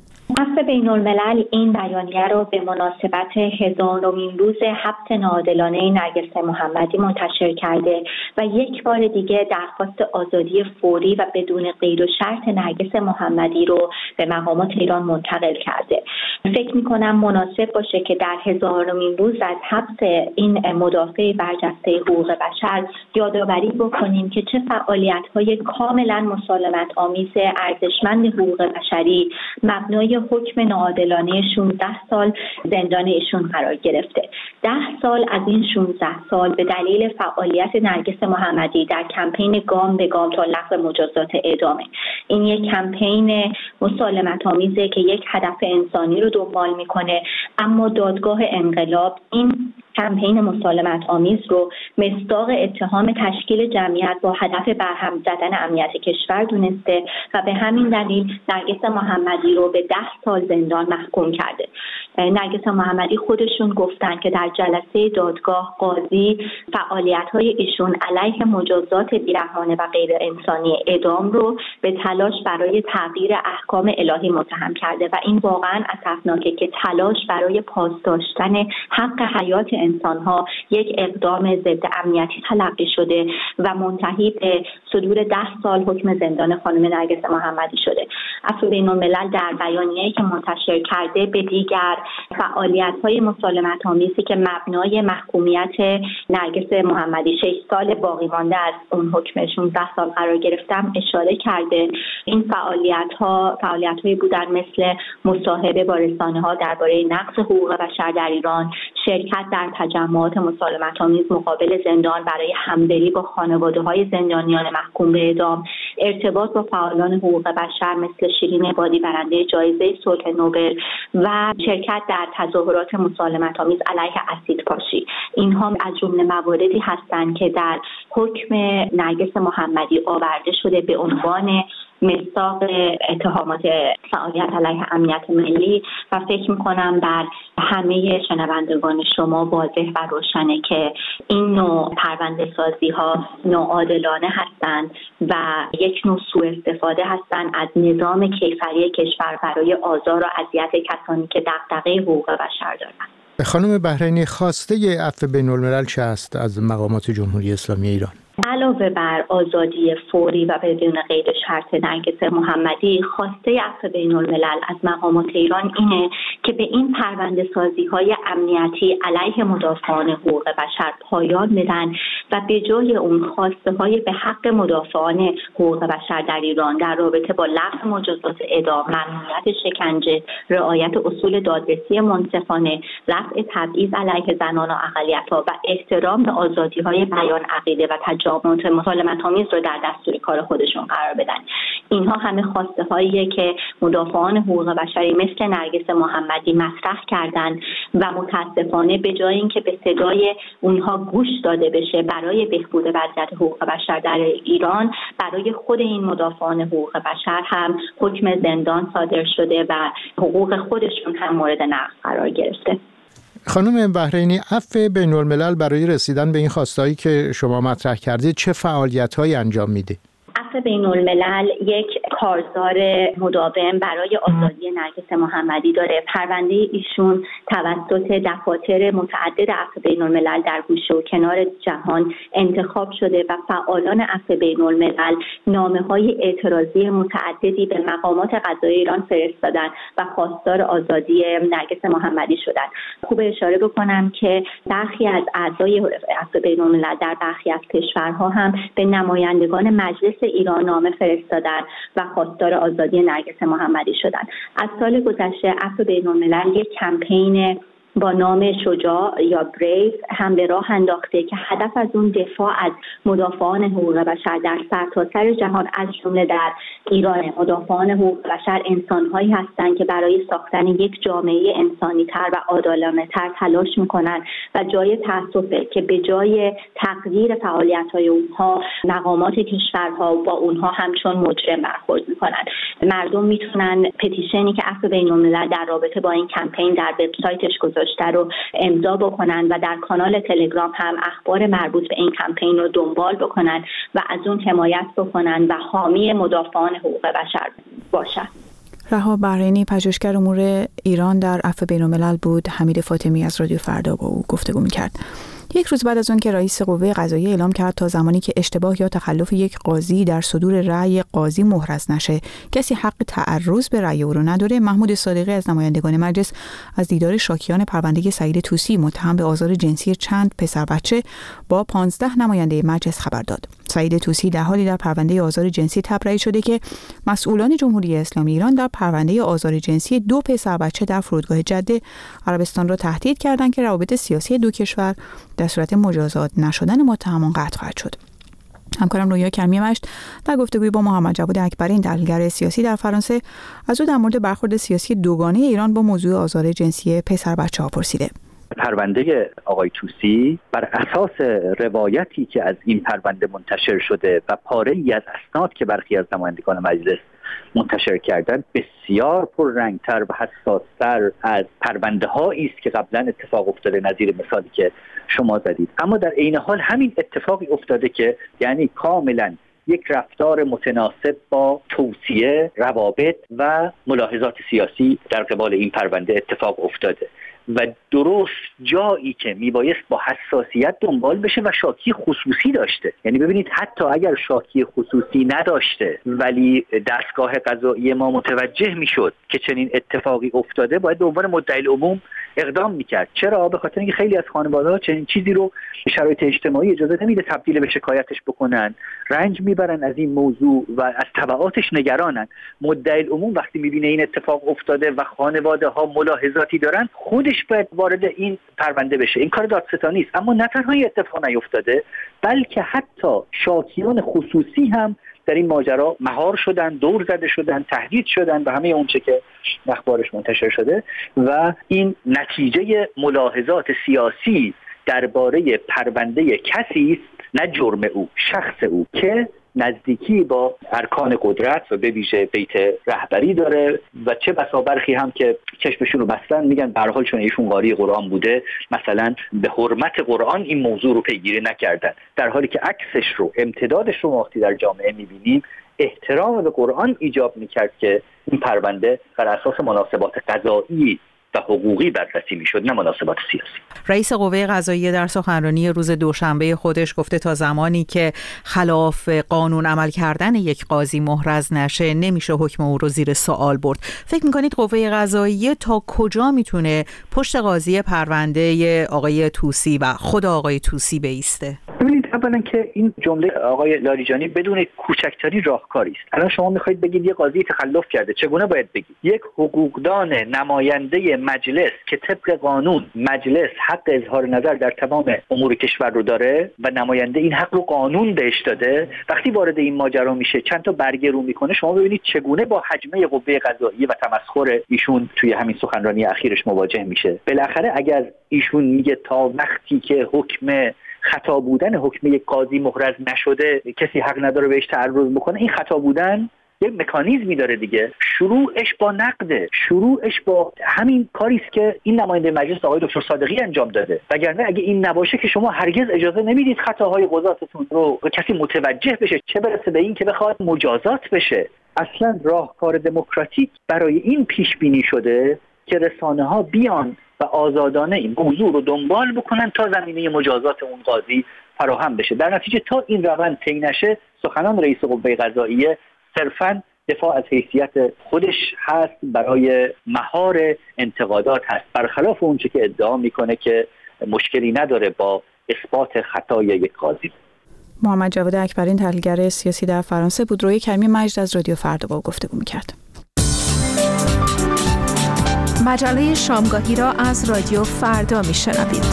عفو بین‌الملل این بیانیه را به مناسبت 1000مین روز حبس ناعادلانه نرگس محمدی منتشر کرده و یک بار دیگه درخواست آزادی فوری و بدون قید و شرط نرگس محمدی رو به مقامات ایران منتقل کرده. فکر می‌کنم مناسب باشه که در 1000مین روز از حبس این مدافع برجسته حقوق بشر یادآوری بکنیم که چه فعالیت‌های کاملا مسالمت آمیز ارزشمند حقوق بشری مبنای حکم ناعادلانه 16 سال زندان ایشون قرار گرفته. 10 سال از این 16 سال به دلیل فعالیت نرگس محمدی در کمپین گام به گام تا لغو مجازات اعدامه. این یک کمپین مسالمت آمیزه که یک هدف انسانی رو دنبال میکنه، اما دادگاه انقلاب این کمپین مسالمت آمیز رو مصداق اتهام تشکیل جمعیت با هدف برهم زدن امنیت کشور دونسته و به همین دلیل نرگس محمدی رو به 10 سال زندان محکوم کرده. نرگس محمدی خودشون گفتن که در جلسه دادگاه قاضی فعالیت‌های ایشون علیه مجازات بیرحمانه و غیر انسانی اعدام رو به تلاش برای تغییر احکام الهی متهم کرده و این واقعا اسفناکه که تلاش برای پاسداشتن حق حیات انسان‌ها یک اقدام ضد امنیتی تلقی شده و منتهی به صدور 10 سال حکم زندان خانم نرگس محمدی شده. عفو بین‌الملل در بیانیه‌ای که منتشر کرده به دیگر فعالیت‌های مسالمت آمیزی که مبنای محکومیت نرگس محمدی 6 سال باقی مانده از اون حکم 16 سال قرار گرفتم اشاره کرده. این فعالیت‌هایی بودن مثل مصاحبه با رسانه‌ها درباره نقض حقوق بشر در ایران، شرکت در تجمعات مسالمت آمیز مقابل زندان برای همدلی با خانواده‌های زندانیان محکوم به اعدام، ارتباط با فعالان حقوق بشر مثل شیرین عبادی برنده جایزه صلح نوبل و شرکت در تظاهرات مسالمت آمیز علیه اسیدپاشی. اینها از جمله مواردی هستند که در حکم نرگس محمدی آورده شده به عنوان مصداق اتهامات فعالیت علیه امنیت ملی و فکر می‌کنم بر همه شنوندگان شما واضح و روشنه که این نوع پرونده سازی‌ها ناعادلانه هستند و یک نوع سوء استفاده هستند از نظام کیفری کشور برای آزار و اذیت کسانی که دغدغه حقوق بشر دارند. خانم بحرینی، خواسته عفو بین‌الملل چه است از مقامات جمهوری اسلامی ایران؟ علاوه بر آزادی فوری و بدون قید شرط نرگس محمدی، خواسته عفو بین‌الملل از مقامات ایران اینه که به این پرونده سازی‌های امنیتی علیه مدافعان حقوق بشر پایان بدن و به جای اون خواسته‌های به حق مدافعان حقوق بشر در ایران در رابطه با لغو مجازات اعدام، ممنوعیت شکنجه، رعایت اصول دادرسی منصفانه، رفع تبعیض علیه زنان و اقلیت‌ها و احترام به آزادی‌های بیان، عقیده و تجاوز مسالمت آمیز رو در دستور کار خودشون قرار بدن. اینها همه خواسته هاییه که مدافعان حقوق بشری مثل نرگس محمدی مطرح کردند و متاسفانه به جای اینکه به صدای اونها گوش داده بشه برای بهبود وضعیت حقوق بشر در ایران، برای خود این مدافعان حقوق بشر هم حکم زندان صادر شده و حقوق خودشون هم مورد نقض قرار گرفته. خانم بحرینی، عفو بین‌الملل برای رسیدن به این خواستهایی که شما مطرح کردید چه فعالیت‌هایی انجام میده؟ عفو بین‌الملل یک کارزار مداوم برای آزادی نرگس محمدی داره. پرونده ایشون توسط دفاتر متعدد عفو بین‌الملل در گوشه و کنار جهان انتخاب شده و فعالان عفو بین‌الملل نامه‌های اعتراضی متعددی به مقامات قضایی ایران فرستادن و خواستار آزادی نرگس محمدی شدند. خوب اشاره بکنم که برخی از اعضای عفو بین‌الملل در برخی از کشورها هم به نمایندگان مجلس ایران نامه فرستادن و خواستار آزادی نرگس محمدی شدند. از سال گذشته عفو بین‌الملل یک کمپین با نام شجاع یا بریو هم به راه انداخته که هدف از اون دفاع از مدافعان حقوق بشر در سرتاسر جهان از جمله در ایران. مدافعان حقوق بشر انسان‌هایی هستند که برای ساختن یک جامعه انسانی‌تر و عادلانه‌تر تلاش می‌کنند و جای تأسفه که به جای تقدیر فعالیت‌های اونها مقامات کشورها با اونها همچون مجرم برخورد می‌کنند. مردم میتونن پتیشنی که عفو بین‌الملل در رابطه با این کمپین در وبسایتش گذاشته رو امضا بکنن و در کانال تلگرام هم اخبار مربوط به این کمپین رو دنبال بکنن و از اون حمایت بکنن و حامی مدافعان حقوق بشر باشن. رها بحرینی پژوهشگر امور ایران در عفو بین‌الملل بود. حمید فاطمی از رادیو فردا با او گفتگو می‌کرد. یک روز بعد از آن که رئیس قوه قضاییه اعلام کرد تا زمانی که اشتباه یا تخلف یک قاضی در صدور رأی قاضی محرز نشه کسی حق تعرض به رأی او رو نداره، محمود صادقی از نمایندگان مجلس از دیدار شاکیان پرونده سعید طوسی متهم به آزار جنسی چند پسر بچه با 15 نماینده مجلس خبر داد. سعید طوسی در حالی در پرونده آزار جنسی تبرئه شده که مسئولان جمهوری اسلامی ایران در پرونده آزار جنسی 2 پسر بچه در فرودگاه جده عربستان را تهدید کردند که روابط سیاسی دو کشور در صورت مجازات نشدن متهمان قطع خواهد شد. همکارم رویا کرمی مشت در گفتگوی با محمد جواد اکبرین تحلیلگر سیاسی در فرانسه از او در مورد برخورد سیاسی دوگانه ایران با موضوع آزار جنسی پسر بچه‌ها پرسیده. پرونده آقای طوسی بر اساس روایتی که از این پرونده منتشر شده و پاره‌ای از اسناد که برخی از نمایندگان مجلس منتشر کردن بسیار پررنگتر و حساس‌تر از پرونده هایی است که قبلا اتفاق افتاده، نظیر مثالی که شما زدید. اما در عین حال همین اتفاقی افتاده که یعنی کاملا یک رفتار متناسب با توصیه، روابط و ملاحظات سیاسی در قبال این پرونده اتفاق افتاده و درست جایی که میبایست با حساسیت دنبال بشه و شاکی خصوصی داشته. یعنی ببینید حتی اگر شاکی خصوصی نداشته ولی دستگاه قضایی ما متوجه میشد که چنین اتفاقی افتاده، باید به عنوان مدعی العموم اقدام میکرد. چرا؟ به خاطر اینکه خیلی از خانواده‌ها چنین چیزی رو به شرایط اجتماعی اجازه نمیده تبدیل به شکایتش بکنن، رنج میبرن از این موضوع و از تبعاتش نگرانن. مدعی العموم وقتی میبینه این اتفاق افتاده و خانواده‌ها ملاحظاتی دارن، خودش باید وارد این پرونده بشه. این کار دادستانی است. اما نه تنها این اتفاق نیفتاده، بلکه حتی شاکیان خصوصی هم در این ماجرا مهار شدن، دور زده شدن، تهدید شدن و همه اونچه که اخبارش منتشر شده و این نتیجه ملاحظات سیاسی درباره پرونده کسی است، نه جرم او، شخص او که نزدیکی با ارکان قدرت و به ویژه بیت رهبری داره و چه بسا برخی هم که چشمشون رو بستن میگن به هر حال چون ایشون قاری قرآن بوده مثلا به حرمت قرآن این موضوع رو پیگیری نکردن، در حالی که عکسش رو، امتدادش رو وقتی در جامعه میبینیم احترام به قرآن ایجاب میکرد که این پرونده بر اساس مناسبات قضایی و حقوقی بررسی میشد، نه مناسبات سیاسی. رئیس قوه قضاییه در سخنرانی روز دوشنبه خودش گفته تا زمانی که خلاف قانون عمل کردن یک قاضی محرز نشه نمیشه حکم او رو زیر سوال برد. فکر میکنید قوه قضاییه تا کجا میتونه پشت قاضی پرونده آقای طوسی و خود آقای طوسی بایسته؟ ببینید اولا که این جمله آقای لاریجانی بدون کوچکترین راهکاری است. الان شما میخواید بگید یه قاضی تخلف کرده، چگونه باید بگید؟ یک حقوقدان نماینده مجلس که طبق قانون مجلس حق اظهار نظر در تمام امور کشور رو داره و نماینده این حق رو قانون بهش داده، وقتی وارد این ماجرا میشه چند تا برگه رو میکنه، شما ببینید چگونه با حجمه قوه قضاییه و تمسخر ایشون توی همین سخنرانی اخیرش مواجه میشه. بالاخره اگر ایشون میگه تا وقتی که حکم خطا بودن حکم یک قاضی محرز نشده کسی حق نداره بهش تعرض بکنه، این خطا بودن یک مکانیزمی داره دیگه. شروعش با نقده، شروعش با همین کاری است که این نماینده مجلس آقای دکتر صادقی انجام داده. وگرنه اگه این نباشه که شما هرگز اجازه نمیدید خطاهای قضاتتون رو کسی متوجه بشه، چه برسه به این که بخواد مجازات بشه. اصلا راهکار دموکراتیک برای این پیش بینی شده که رسانه‌ها بیان و آزادانه این موضوع رو دنبال بکنن تا زمینه مجازات اون قاضی فراهم بشه. در نتیجه تا این روند طی نشه، سخنان رئیس قوه قضاییه صرفاً دفاع از حیثیت خودش هست، برای مهار انتقادات هست، برخلاف اون چه که ادعا میکنه که مشکلی نداره با اثبات خطای یک قاضی. محمد جواد اکبرین تحلیلگر سیاسی در فرانسه بود. روی کرمی مجد از رادیو فردا با گفتگو میکرد. مجله شامگاهی را از رادیو فردا میشنوید.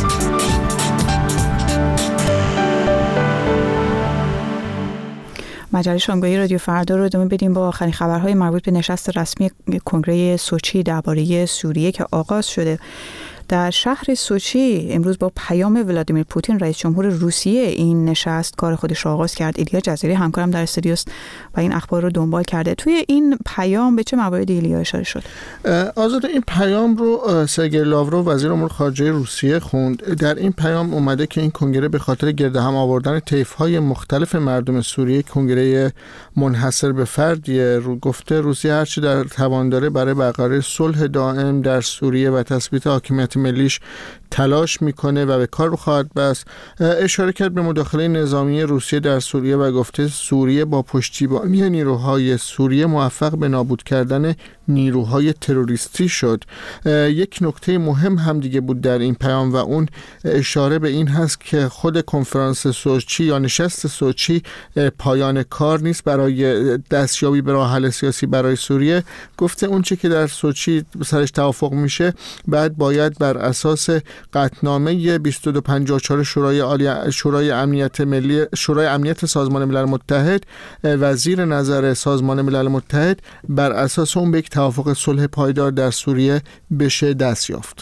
مجله شامگاهی رادیو فردا رو ادامه بدیم با آخرین خبرهای مربوط به نشست رسمی کنگره سوچی درباره سوریه که آغاز شده. در شهر سوچی امروز با پیام ولادیمیر پوتین رئیس جمهور روسیه این نشست کار خودش را آغاز کرد. ایلیا جزیری همکارم در استودیوست و این اخبار رو دنبال کرده. توی این پیام به چه مواردی ایلیا اشاره شد؟ آزاده، این پیام رو سرگئی لاوروف وزیر امور خارجه روسیه خوند. در این پیام اومده که این کنگره به خاطر گرد هم آوردن طیف‌های مختلف مردم سوریه کنگره منحصر به فردیه. گفته روسیه هرچی در توان داره برای برقراری صلح دائم در سوریه و تثبیت حاکمیت ملیش تلاش میکنه و به کار خواهد بست. اشاره کرد به مداخله نظامی روسیه در سوریه و گفته سوریه با پشتیبانی نیروهای سوریه موفق به نابود کردن نیروهای تروریستی شد. یک نکته مهم هم دیگه بود در این پیام و اون اشاره به این هست که خود کنفرانس سوچی یا نشست سوچی پایان کار نیست برای دستیابی به راه حل سیاسی برای سوریه. گفته اون چه که در سوچی سرش توافق میشه بعد باید بر اساس قطعنامه 2254 شورای امنیت سازمان ملل متحد و زیر نظر سازمان ملل متحد بر اساس اون به یک توافق صلح پایدار در سوریه بشه دست یافت.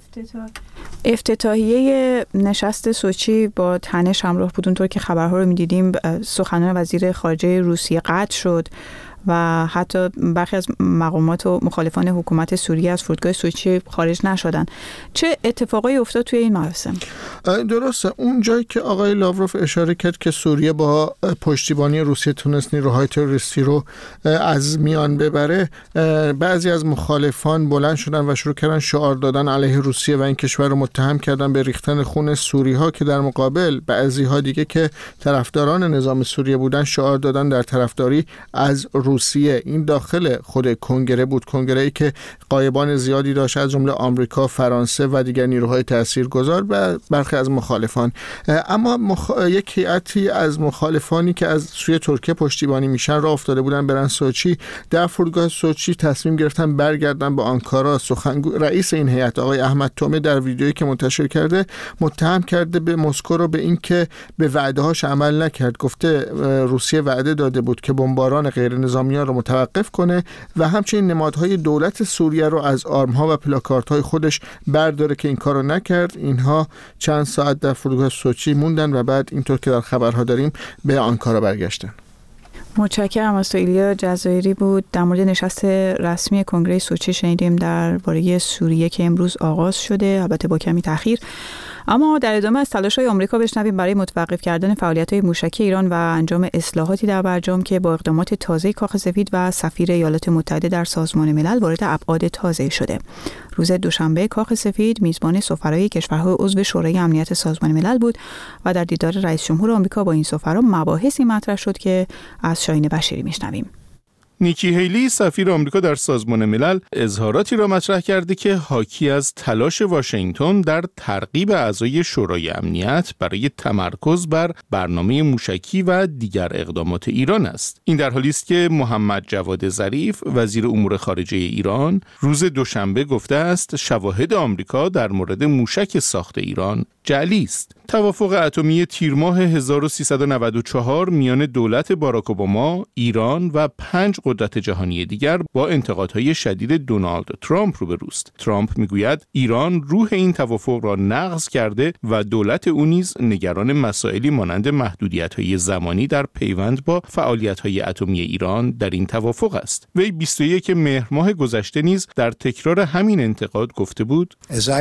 افتتاحیه نشست سوچی با تنش همراه بود. اونطور که خبرها رو می‌دیدیم سخنان وزیر خارجه روسیه قطع شد و حتی برخی از مقامات و مخالفان حکومت سوریه از فرودگاه سوچی خارج نشدن. چه اتفاقایی افتاد توی این مراسم؟ درسته، اون جایی که آقای لاوروف اشاره کرد که سوریه با پشتیبانی روسیه تونست نیروهای تروریستی رو از میان ببره، بعضی از مخالفان بلند شدن و شروع کردن شعار دادن علیه روسیه و این کشور رو متهم کردن به ریختن خون سوری‌ها، که در مقابل بعضی‌ها دیگه که طرفداران نظام سوریه بودن شعار دادن در طرفداری از روسیه. این داخل خود کنگره بود، کنگره‌ای که غایبان زیادی داشت از جمله آمریکا، فرانسه و دیگر نیروهای تاثیرگذار و برخی از مخالفان. اما یک هیئتی از مخالفانی که از سوی ترکیه پشتیبانی میشن راه افتاده بودن برن سوچی. در فرودگاه سوچی تصمیم گرفتن برگردن به آنکارا. رئیس این هیئت آقای احمد تومه در ویدیویی که منتشر کرده متهم کرده به مسکو رو به اینکه به وعده‌هاش عمل نکرد. گفته روسیه وعده داده بود که بمباران غیر نظامی رو متوقف کنه و همچنین نمادهای دولت سوریه رو از آرم‌ها و پلاکاردهای خودش برداره که این کارو نکرد. اینها چند ساعت در فرودگاه سوچی موندن و بعد اینطور که در خبرها داریم به آنکارا برگشتن. متشکرم از تو. ایلیا جزایری بود. در مورد نشست رسمی کنگره سوچی شنیدیم درباره سوریه که امروز آغاز شده، البته با کمی تأخیر. اما در ادامه از تلاش‌های آمریکا بشنویم برای متوقف کردن فعالیت‌های موشکی ایران و انجام اصلاحاتی در برجام که با اقدامات تازه کاخ سفید و سفیر ایالات متحده در سازمان ملل وارد ابعاد تازه شده. روز دوشنبه کاخ سفید میزبان سفرای کشورهای عضو شورای امنیت سازمان ملل بود و در دیدار رئیس جمهور آمریکا با این سفرا مباحثی مطرح شد که از شاهین بشیری میشنویم. نیکی هیلی سفیر آمریکا در سازمان ملل اظهاراتی را مطرح کرده که حاکی از تلاش واشنگتن در ترغیب اعضای شورای امنیت برای تمرکز بر برنامه موشکی و دیگر اقدامات ایران است. این در حالی است که محمد جواد ظریف وزیر امور خارجه ایران روز دوشنبه گفته است شواهد آمریکا در مورد موشک ساخت ایران جعلی است. توافق اتمی تیر ماه 1394 میان دولت باراک اوباما، ایران و 5 قدرت جهانی دیگر با انتقادهای شدید دونالد ترامپ روبروست. ترامپ میگوید ایران روح این توافق را نقض کرده و دولت او نیز نگران مسائلی مانند محدودیت‌های زمانی در پیوند با فعالیت‌های اتمی ایران در این توافق است. وی 21 مهر ماه گذشته نیز در تکرار همین انتقاد گفته بود: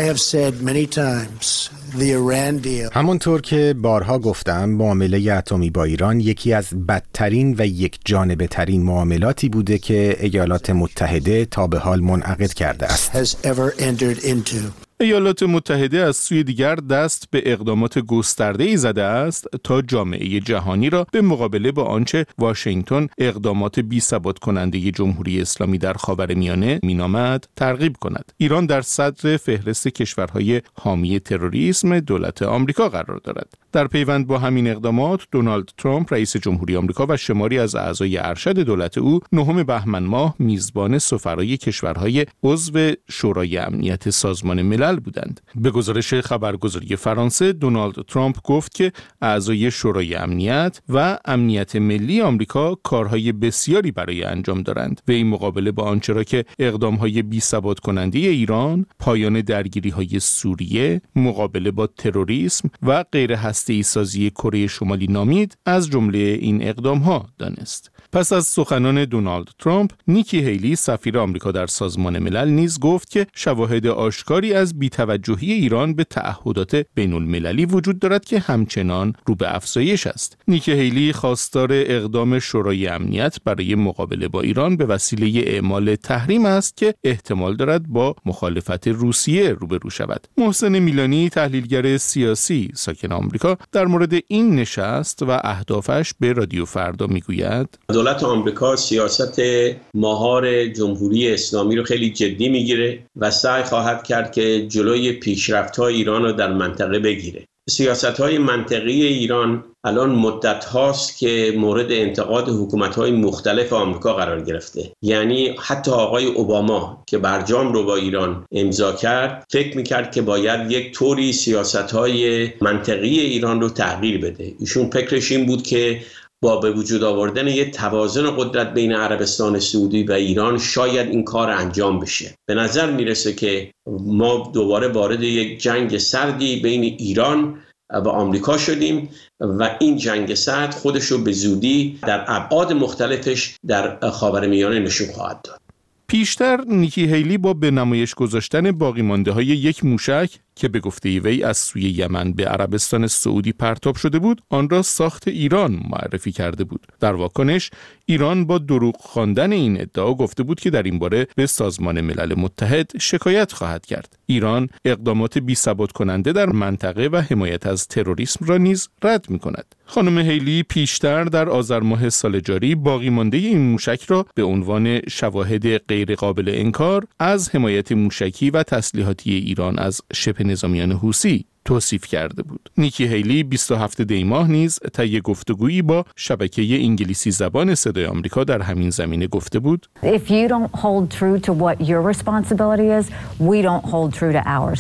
همونطور که بارها گفتم، معامله اتمی با ایران یکی از بدترین و یک جانبه ترین معاملاتی بوده که ایالات متحده تا به حال منعقد کرده است. ایالات متحده از سوی دیگر دست به اقدامات گسترده‌ای زده است تا جامعه جهانی را به مقابله با آنچه واشنگتن اقدامات بی‌ثبات کننده جمهوری اسلامی در خاورمیانه مینامد ترغیب کند. ایران در صدر فهرست کشورهای حامی تروریسم دولت آمریکا قرار دارد. در پیوند با همین اقدامات دونالد ترامپ رئیس جمهوری آمریکا و شماری از اعضای ارشد دولت او 9 بهمن ماه میزبان سفرای کشورهای عضو شورای امنیت سازمان ملل بودند. به گزارش خبرگزاری فرانسه دونالد ترامپ گفت که اعضای شورای امنیت و امنیت ملی آمریکا کارهای بسیاری برای انجام دارند و این مقابله با آنچه را که اقدامهای بی‌ثبات کننده ایران، پایان درگیری‌های سوریه، مقابله با تروریسم و غیر هسته‌ای سازی کره شمالی نامید از جمله این اقدام‌ها دانست. پس از سخنان دونالد ترامپ، نیکی هیلی سفیر آمریکا در سازمان ملل نیز گفت که شواهد آشکاری از بی‌توجهی ایران به تعهدات بین‌المللی وجود دارد که همچنان رو به افزایش است. نیکی هیلی خواستار اقدام شورای امنیت برای مقابله با ایران به وسیله اعمال تحریم است که احتمال دارد با مخالفت روسیه روبرو شود. محسن میلانی تحلیلگر سیاسی ساکن آمریکا در مورد این نشست و اهدافش به رادیو فردا میگوید: دولت آمریکا سیاست مهار جمهوری اسلامی رو خیلی جدی میگیره و سعی خواهد کرد که جلوی پیشرفت‌های ایران رو در منطقه بگیره. سیاست‌های منطقی ایران الان مدت هاست که مورد انتقاد حکومت‌های مختلف آمریکا قرار گرفته. یعنی حتی آقای اوباما که برجام رو با ایران امضا کرد فکر می‌کرد که باید یک طوری سیاست‌های منطقی ایران رو تغییر بده. ایشون فکرش این بود که با به وجود آوردن یک توازن قدرت بین عربستان سعودی و ایران شاید این کار انجام بشه. به نظر میرسه که ما دوباره وارد یک جنگ سردی بین ایران و آمریکا شدیم و این جنگ سرد خودش رو به زودی در ابعاد مختلفش در خاورمیانه نشون خواهد داد. پیشتر نیکی هیلی با به نمایش گذاشتن باقی مانده های یک موشک که به گفته وی از سوی یمن به عربستان سعودی پرتاب شده بود، آن را ساخت ایران معرفی کرده بود. در واکنش ایران با دروغ خواندن این ادعا گفته بود که در این باره به سازمان ملل متحد شکایت خواهد کرد. ایران اقدامات بی‌ثبات کننده در منطقه و حمایت از تروریسم را نیز رد می‌کند. خانم هیلی پیشتر در آذر ماه سال جاری باقی مانده این موشک را به عنوان شواهد غیر قابل انکار از حمایت موشکی و تسلیحاتی ایران از شبه نظامیان حوثی توصیف کرده بود. نیکی هیلی 27 دی ماه نیز طی گفتگویی با شبکه انگلیسی زبان صدای آمریکا در همین زمینه گفته بود: If you don't hold true to what your responsibility is, we don't hold true to ours.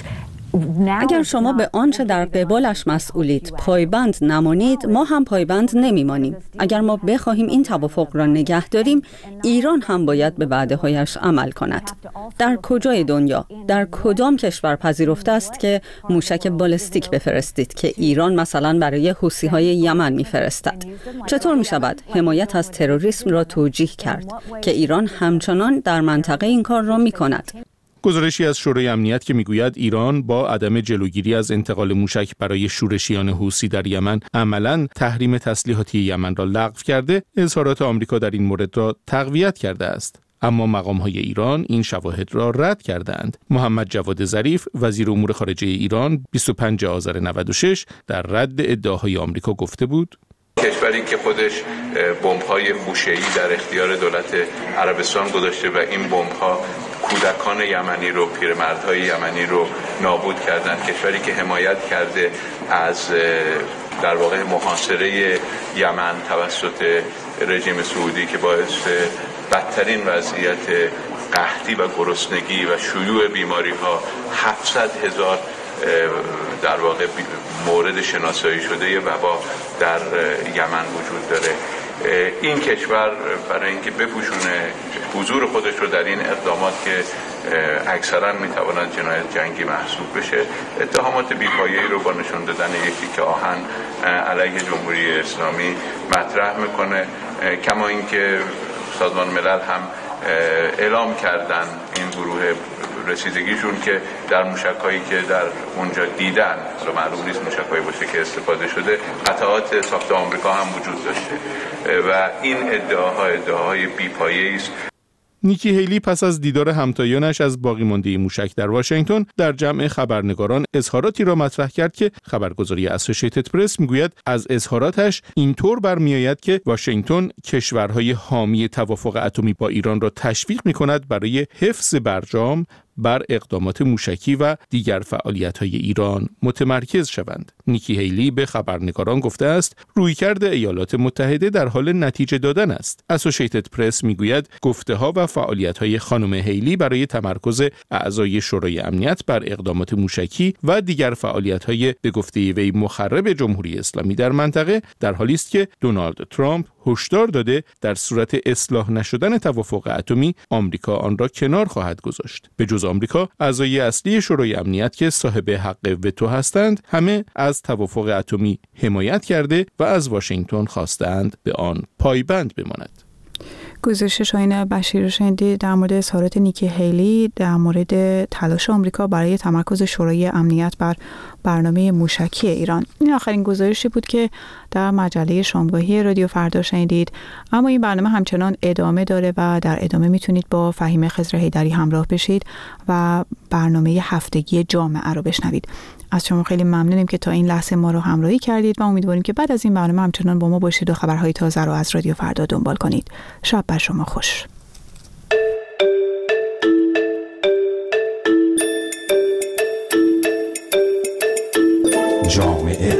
اگر شما به آنچه در قبالش مسئولید پایبند نمانید، ما هم پایبند نمیمانیم. اگر ما بخواهیم این توافق را نگه داریم، ایران هم باید به وعده‌هایش عمل کند. در کجای دنیا، در کدام کشور پذیرفته است که موشک بالستیک بفرستید که ایران مثلا برای حوثی‌های یمن می‌فرستد؟ چطور می‌شود حمایت از تروریسم را توجیه کرد که ایران همچنان در منطقه این کار را می‌کند؟ گزارشی از شورای امنیت که میگوید ایران با عدم جلوگیری از انتقال موشک برای شورشیان حوثی در یمن عملاً تحریم تسلیحاتی یمن را لغو کرده، اظهارات آمریکا در این مورد را تقویت کرده است. اما مقام‌های ایران این شواهد را رد کردند. محمد جواد ظریف وزیر امور خارجه ایران 25 آذر 96 در رد ادعاهای آمریکا گفته بود: کشوری که خودش بمب‌های خوشه‌ای در اختیار دولت عربستان گذاشته و این بمب‌ها کودکان یمنی رو، پیرمردهای یمنی رو نابود کردن، کشوری که حمایت کرده از در واقع محاصره یمن توسط رژیم سعودی که باعث بدترین وضعیت قحطی و گرسنگی و شیوع بیماری‌ها 700,000 در واقع مورد شناسایی شده وبا در یمن وجود داره. این کشور برای اینکه بپوشونه حضور خودش رو در این اقدامات که اکثرا میتواند جنایت جنگی محسوب بشه، اتهامات بی‌پایه‌ای رو با نشون دادن یکی که آهن علیه جمهوری اسلامی مطرح میکنه. کما اینکه سازمان ملل هم اعلام کردن این گروه رسیدگیشون که در موشک‌هایی که در اونجا دیدن، حالا معلوم نیست موشک‌هایی باشه که استفاده شده، قطعات ساخت آمریکا هم وجود داشته و این ادعاهای بی‌پایه‌ای است. نیکی هیلی پس از دیدار همتایانش از باقی مانده موشک در واشنگتن در جمع خبرنگاران اظهاراتی را مطرح کرد که خبرگزاری اسوسییتد پرس میگوید از اظهاراتش اینطور برمیآید که واشنگتن کشورهای حامی توافق اتمی با ایران را تشویق می‌کند برای حفظ برجام بر اقدامات موشکی و دیگر فعالیت‌های ایران متمرکز شوند. نیکی هیلی به خبرنگاران گفته است رویکرد ایالات متحده در حال نتیجه دادن است. اسوسییتد پرس میگوید گفته‌ها و فعالیت‌های خانم هیلی برای تمرکز اعضای شورای امنیت بر اقدامات موشکی و دیگر فعالیت‌های به گفته وی مخرب جمهوری اسلامی در منطقه در حالی است که دونالد ترامپ هشدار داده در صورت اصلاح نشدن توافق اتمی آمریکا آن را کنار خواهد گذاشت. به جز آمریکا، اعضای اصلی شورای امنیت که صاحب حق وتو هستند، همه از توافق اتمی حمایت کرده و از واشنگتن خواستند به آن پایبند بماند. گزارش شاهین بشیر شنیدید در مورد اظهارات نیکی هیلی در مورد تلاش آمریکا برای تمرکز شورای امنیت بر برنامه موشکی ایران. این آخرین گزارشی بود که در مجله شامگاهی رادیو فردا شنیدید. اما این برنامه همچنان ادامه داره و در ادامه میتونید با فهیم خضر حیدری همراه بشید و برنامه هفتگی جامعه رو بشنوید. از شما خیلی ممنونیم که تا این لحظه ما رو همراهی کردید و امیدواریم که بعد از این برنامه همچنان با ما باشید و خبرهای تازه رو از رادیو فردا دنبال کنید. شب بر شما خوش. جامعه.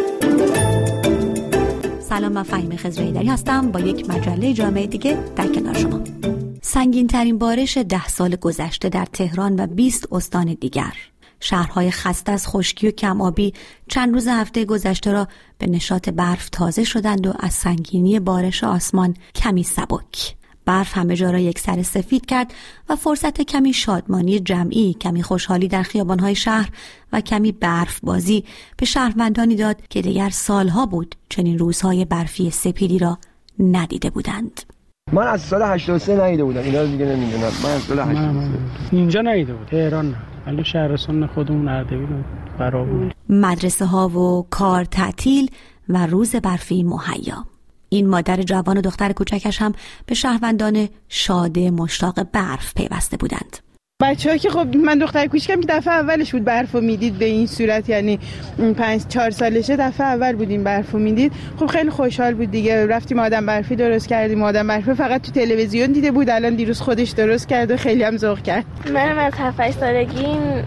سلام، من فهیم خضر حیدری هستم با یک مجله جامعه دیگه در کنار شما. سنگین ترین بارش 10 سال گذشته در تهران و 20 استان دیگر. شهرهای خسته از خشکی و کم آبی چند روز هفته گذشته را به نشاط برف تازه شدند و از سنگینی بارش آسمان کمی سبک. برف همه جا را یک سر سفید کرد و فرصت کمی شادمانی جمعی، کمی خوشحالی در خیابان‌های شهر و کمی برف بازی به شهروندانی داد که دیگر سالها بود چنین روزهای برفی سپیدی را ندیده بودند. من از سال 83 ندیده بودم، اینا رو دیگه نمیدونم. من از سال 83 اینجا ندیده بود. تهران نه، ولی شهرستان خودمون اردبیل قرار بود. مدرسه ها و کار تعطیل و روز برفی مهیا. این مادر جوان و دختر کوچکش هم به شهروندان شاد مشتاق برف پیوسته بودند. بچه‌ها که خب من دختر کوچیکم که دفعه اولش بود برفو میدید به این صورت، یعنی 5-4 سالشه دفعه اول بودیم برفو میدید. خب خیلی خوشحال بود دیگه. رفتیم آدم برفی درست کردیم. آدم برفی فقط تو تلویزیون دیده بود، الان دیروز خودش درست کرد و خیلی هم ذوق کرد. منم از 7-8 سالگی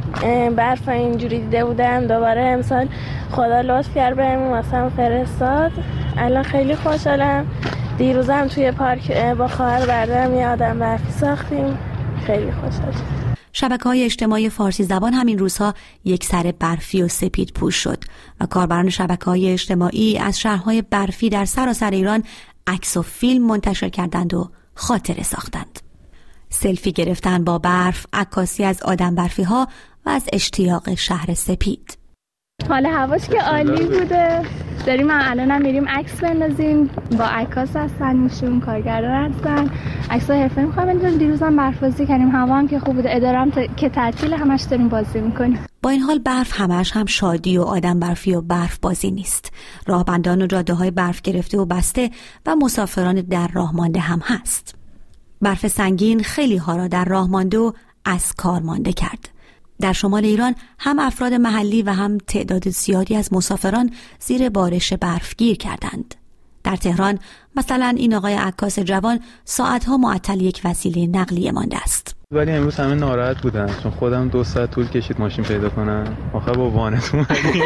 برف اینجوری دیده بودم. دوباره امسال خدا لطف کرد بهمون مثلا فرستاد. الان خیلی خوشحالم. دیروزم توی پارک با خواهر برادرم یه آدم برفی ساختیم. خیلی خوشحالم. شبکه‌های اجتماعی فارسی زبان همین روزها یک سر برفی و سپید پوش شد و کاربران شبکه‌های اجتماعی از شهرهای برفی در سراسر ایران عکس و فیلم منتشر کردند و خاطره ساختند. سلفی گرفتن با برف، عکاسی از آدم برفی‌ها و از اشتیاق شهر سپید. حالا هواش که عالی بوده. داریم الانم میریم عکس بندازیم با عکاس هستن، میشون کارگردان هستن. عکس‌ها حرفه‌ای می‌خوام بندازیم. دیروزم برف بازی کردیم، هوا هم که خوب بوده. ادارم که تعطیل، همش داریم بازی می‌کنیم. با این حال برف همش هم شادی و آدم برفی و برف بازی نیست. راهبندان و جاده‌های برف گرفته و بسته و مسافران در راه مانده هم هست. برف سنگین خیلی ها را در راه مانده و از کار مانده کرد. در شمال ایران هم افراد محلی و هم تعداد زیادی از مسافران زیر بارش برف گیر کردند. در تهران مثلا این آقای عکاس جوان ساعتها معطل یک وسیله نقلیه مانده است. ولی امروز همه ناراحت بودن چون خودم 2 ساعت طول کشید ماشین پیدا کنم. آخه با وانت اومدیم.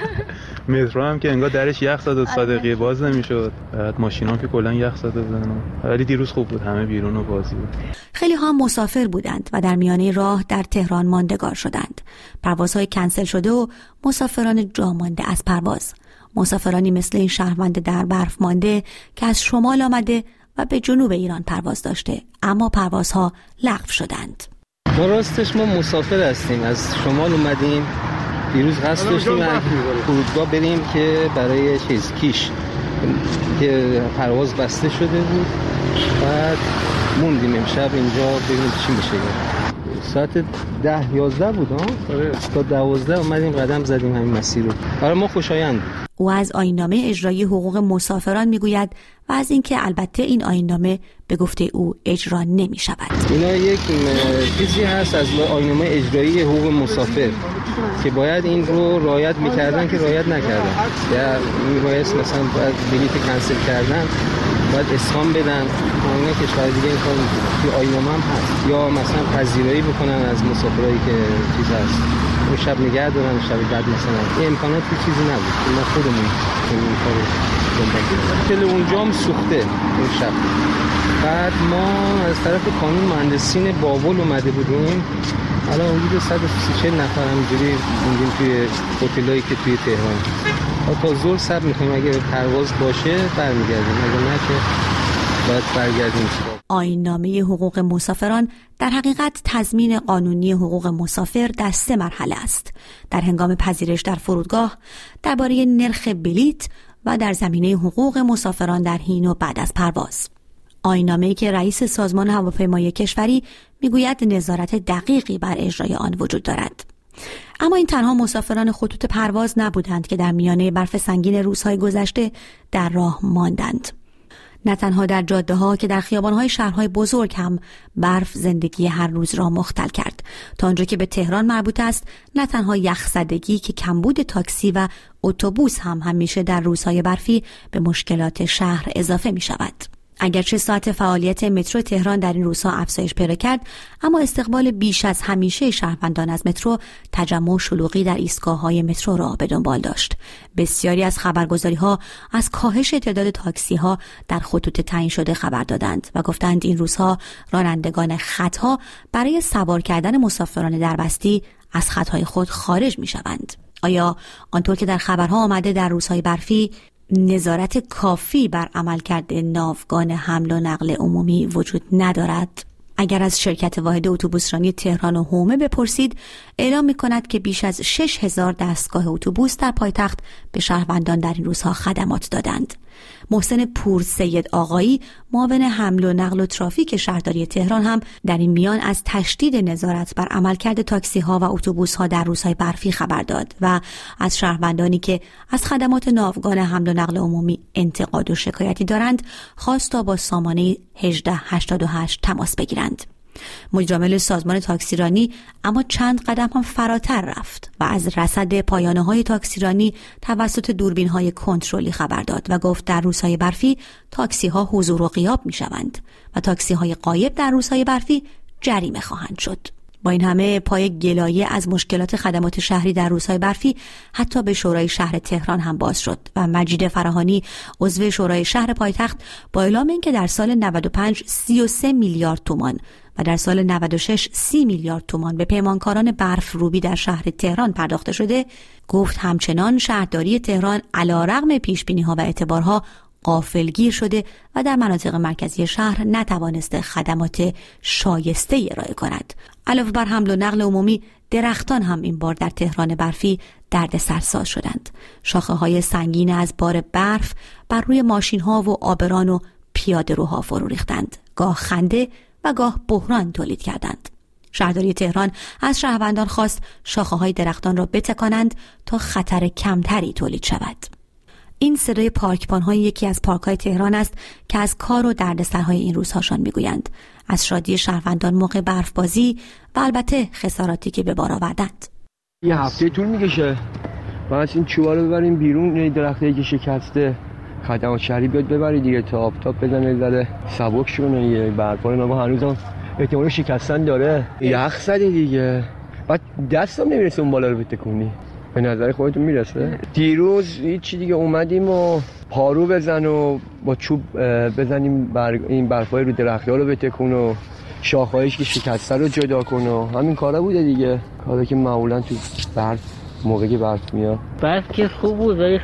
مترو هم که انگار درش یخ زد و صادقیه باز نمیشد. بعد ماشینا که کلا یخ زده بودن. ولی دیروز خوب بود، همه بیرون و بازی بود. خیلی ها مسافر بودند و در میانه راه در تهران ماندگار شدند. پروازهای کنسل شده و مسافران جا مانده از پرواز. مسافرانی مثل این شهروند در برف مانده که از شمال آمده و به جنوب ایران پرواز داشته، اما پروازها لغو شدند. ما راستش ما مسافر هستیم، از شمال اومدیم. دیروز قصد داشتیم فرودگاه بریم که برای کیش که پرواز بسته شده بود. بعد موندیم امشب اینجا ببینیم چی میشه. ساعت 10-11 بود تا 12 اومدیم قدم زدیم همین مسیر رو. برای ما خوشایند بود. او از آیین‌نامه اجرایی حقوق مسافران میگوید و از اینکه البته این آیین‌نامه به گفته او اجرا نمی‌شود. اینا یک چیزی هست از آیین‌نامه اجرایی حقوق مسافر که باید این رو رعایت می‌کردن که رعایت نکردن. یا میبایست مثلا باید بلیط کنسل کردن، باید اسهام بدن. اون کشور دیگه این کار می‌کنه. توی آیین‌نامه هم هست. یا مثلا پذیرایی بکنن از مسافرایی که چیز هست. اون شب نگه دارن، شب بعد مثلا این امکانات چیزی نبود. ما خودمون این کارو دنبال اونجا هم سوخته اون شب. بعد ما از طرف کانون مهندسین بابل اومده بودیم. الان حدود 140 نفر همینجوری موندیم توی هتلایی که توی تهران. تا ظهر صبر می‌کنیم اگه پرواز باشه برمیگردیم، اگه نه که باید برگردیم. آیین‌نامه حقوق مسافران در حقیقت تضمین قانونی حقوق مسافر در 3 مرحله است. در هنگام پذیرش در فرودگاه، درباره نرخ بلیط و در زمینه حقوق مسافران در حین و بعد از پرواز. آیین‌نامه‌ای که رئیس سازمان هواپیمایی کشوری میگوید نظارت دقیقی بر اجرای آن وجود دارد. اما این تنها مسافران خطوط پرواز نبودند که در میانه برف سنگین روزهای گذشته در راه ماندند. نه تنها در جاده‌ها که در خیابان‌های شهرهای بزرگ هم برف زندگی هر روز را مختل کرد. تا آنجا که به تهران مربوط است، نه تنها یخزدگی که کمبود تاکسی و اتوبوس هم همیشه در روزهای برفی به مشکلات شهر اضافه می‌شود. اگرچه ساعت فعالیت مترو تهران در این روزها افزایش پیدا کرد، اما استقبال بیش از همیشه شهروندان از مترو تجمع و شلوغی در ایستگاه‌های مترو را به دنبال داشت. بسیاری از خبرگزاری‌ها از کاهش تعداد تاکسی‌ها در خطوط تعیین شده خبر دادند و گفتند این روزها رانندگان خط‌ها برای سوار کردن مسافران دربستی از خط‌های خود خارج می‌شوند. آیا آنطور که در خبرها آمده در روزهای برفی نظارت کافی بر عملکرد ناوگان حمل و نقل عمومی وجود ندارد؟ اگر از شرکت واحد اتوبوسرانی تهران و حومه بپرسید، اعلام می‌کند که بیش از 6000 دستگاه اتوبوس در پایتخت به شهروندان در این روزها خدمات دادند. محسن پور سید آقایی، معاون حمل و نقل و ترافیک شهرداری تهران هم در این میان از تشدید نظارت بر عملکرد تاکسی‌ها و اتوبوس‌ها در روزهای برفی خبر داد و از شهروندانی که از خدمات ناوگان حمل و نقل عمومی انتقاد و شکایتی دارند، خواست تا با سامانه 1888 تماس بگیرند. مدیرعامل سازمان تاکسیرانی اما چند قدم هم فراتر رفت و از رصد پایانه‌های تاکسیرانی توسط دوربین‌های کنترلی خبر داد و گفت در روزهای برفی تاکسی‌ها حضور و غیاب می‌شوند و تاکسی‌های غایب در روزهای برفی جریمه خواهند شد. با این همه پای گلایه از مشکلات خدمات شهری در روزهای برفی حتی به شورای شهر تهران هم باز شد و مجید فراهانی عضو شورای شهر پایتخت با اعلام اینکه در سال 95 33 میلیارد تومان و در سال 96 30 میلیارد تومان به پیمانکاران برف روبی در شهر تهران پرداخته شده، گفت همچنان شهرداری تهران علیرغم پیشبینی‌ها و اعتبارها غافلگیر شده و در مناطق مرکزی شهر نتوانسته خدمات شایسته ارائه کند. علاوه بر حمل و نقل عمومی، درختان هم این بار در تهران برفی دردسرساز شدند. شاخه‌های سنگین از بار برف بر روی ماشین‌ها و عابران و پیاده‌روها فرو ریختند. گاه خنده و گاه بحران تولید کردند. شهرداری تهران از شهروندان خواست شاخه‌های درختان را بتکانند تا خطر کمتری تولید شود. این صدای پارکبان‌های یکی از پارک‌های تهران است که از کار و دردسرهای این روزهاشان میگویند، از شادی شهروندان موقع برفبازی و البته خساراتی که به بار آوردند. یه هفته طول میکشه. باید این چوبا رو ببریم بیرون، این درختایی که شکسته خدمات شهری بیاد ببری دیگه تا آفتاب بزنه زده سبک شونه. یه برفا رو ما هنوزم احتمال شکستن داره. یخ زده دیگه. بعد دستم نمیرسه اون بالا رو بتکونی. به نظر خودتون میرسه؟ دیروز هیچی دیگه اومدیم و پارو بزن و با چوب بزنیم این برفای رو درخت‌ها رو بتکون و شاخه‌هاش که شکسته رو جدا کن و همین کارا بوده دیگه. کاری که معمولا تو برف موقعی که برف میاد. برف که خوب بود ولی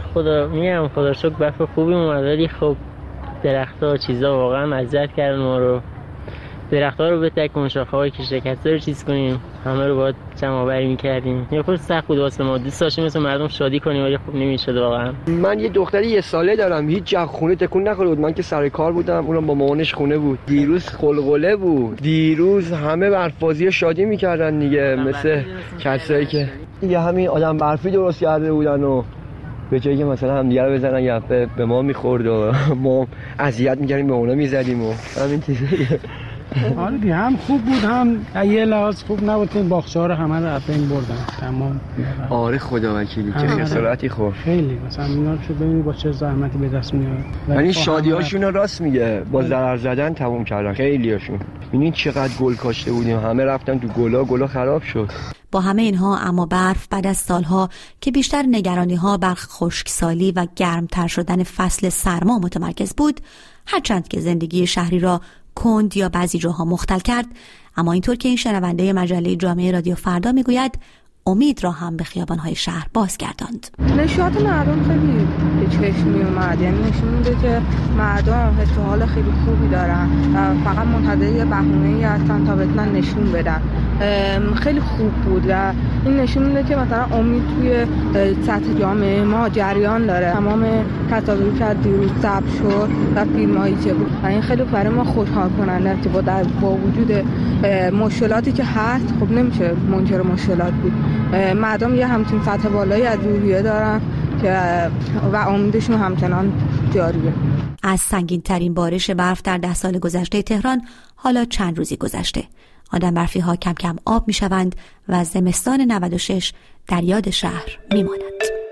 خدا شکر برف خوبی اومد، ولی خب درخت‌ها و چیزا واقعا اذیت کردن ما رو. درخت‌ها رو بتکون، شاخه‌هایی که شکسته رو چیز کنیم، همه رو باید جمع‌آوری می‌کردیم. یه خورده سخت بود واسه ما. دوست داشتیم مثل مردم شادی کنیم ولی خب نمی‌شد واقعا. من یه دختری 1 ساله دارم، هیچ جا خونه تکون نخورده بود. من که سر کار بودم، اونم با مامانش خونه بود. دیروز خلقله بود. دیروز همه برفبازی شادی می‌کردن دیگه، مثل کسایی که دیگه همین آدم برفی درست کرده بودن و به جایی که مثلا همدیگه رو بزنن یه دفعه به ما میخورد و ما اذیت میکردیم به اونا میزدیم و همین چیزا. آره دیگه، هم خوب بود هم یه لحاظ خوب نبود که باغچه‌ها رو همه رو بین بردن تمام. آره خدا وکیلی چه خسارتی خورد. خیلی مثلا اینا رو ببینید با چه زحمتی به دست میاد. یعنی شادی‌هاشون راست میگه با ضرر زدن تموم کردن خیلیاشون. ببینید چقدر گل کاشته بودیم، همه رفتن تو گلا خراب شد. با همه اینها اما برف بعد از سالها که بیشتر نگرانی‌ها بر خشکسالی و گرمتر شدن فصل سرما متمرکز بود، هرچند که زندگی شهری را کند یا بعضی جاها مختل کرد، اما اینطور که این شنونده مجله جامعه رادیو فردا میگوید امید را هم به خیابان‌های شهر بازگرداند. نشاط مردم خیلی به چشم میومد، یعنی نشون میده که مردم حس و حال خیلی خوبی دارن و فقط منتظر یه بهونه‌ای هستن تا بتونن نشون بدن. خیلی خوب بود و این نشون میده که مثلا امید توی سطح جامعه ما جریان داره. تمام تصاویری که دیروز ثبت شد و فیلمایی که بود و این خیلی برای ما خوشحال کننده که با وجود مشکلاتی که هست، خب نمیشه منکر مشکلات بود، مردم یه همچین سطح بالایی از روحیه دارن که و امیدشون همچنان جاریه. از سنگین ترین بارش برف در 10 سال گذشته تهران حالا چند روزی گذشته. آدم برفی ها کم کم آب می شوند و زمستان 96 در یاد شهر می ماند.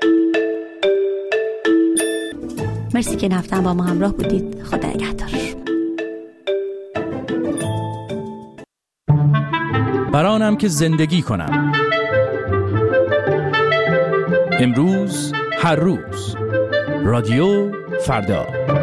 مرسی که نفتن با ما همراه بودید. خدا نگهدار. برانم که زندگی کنم. امروز هر روز رادیو فردا.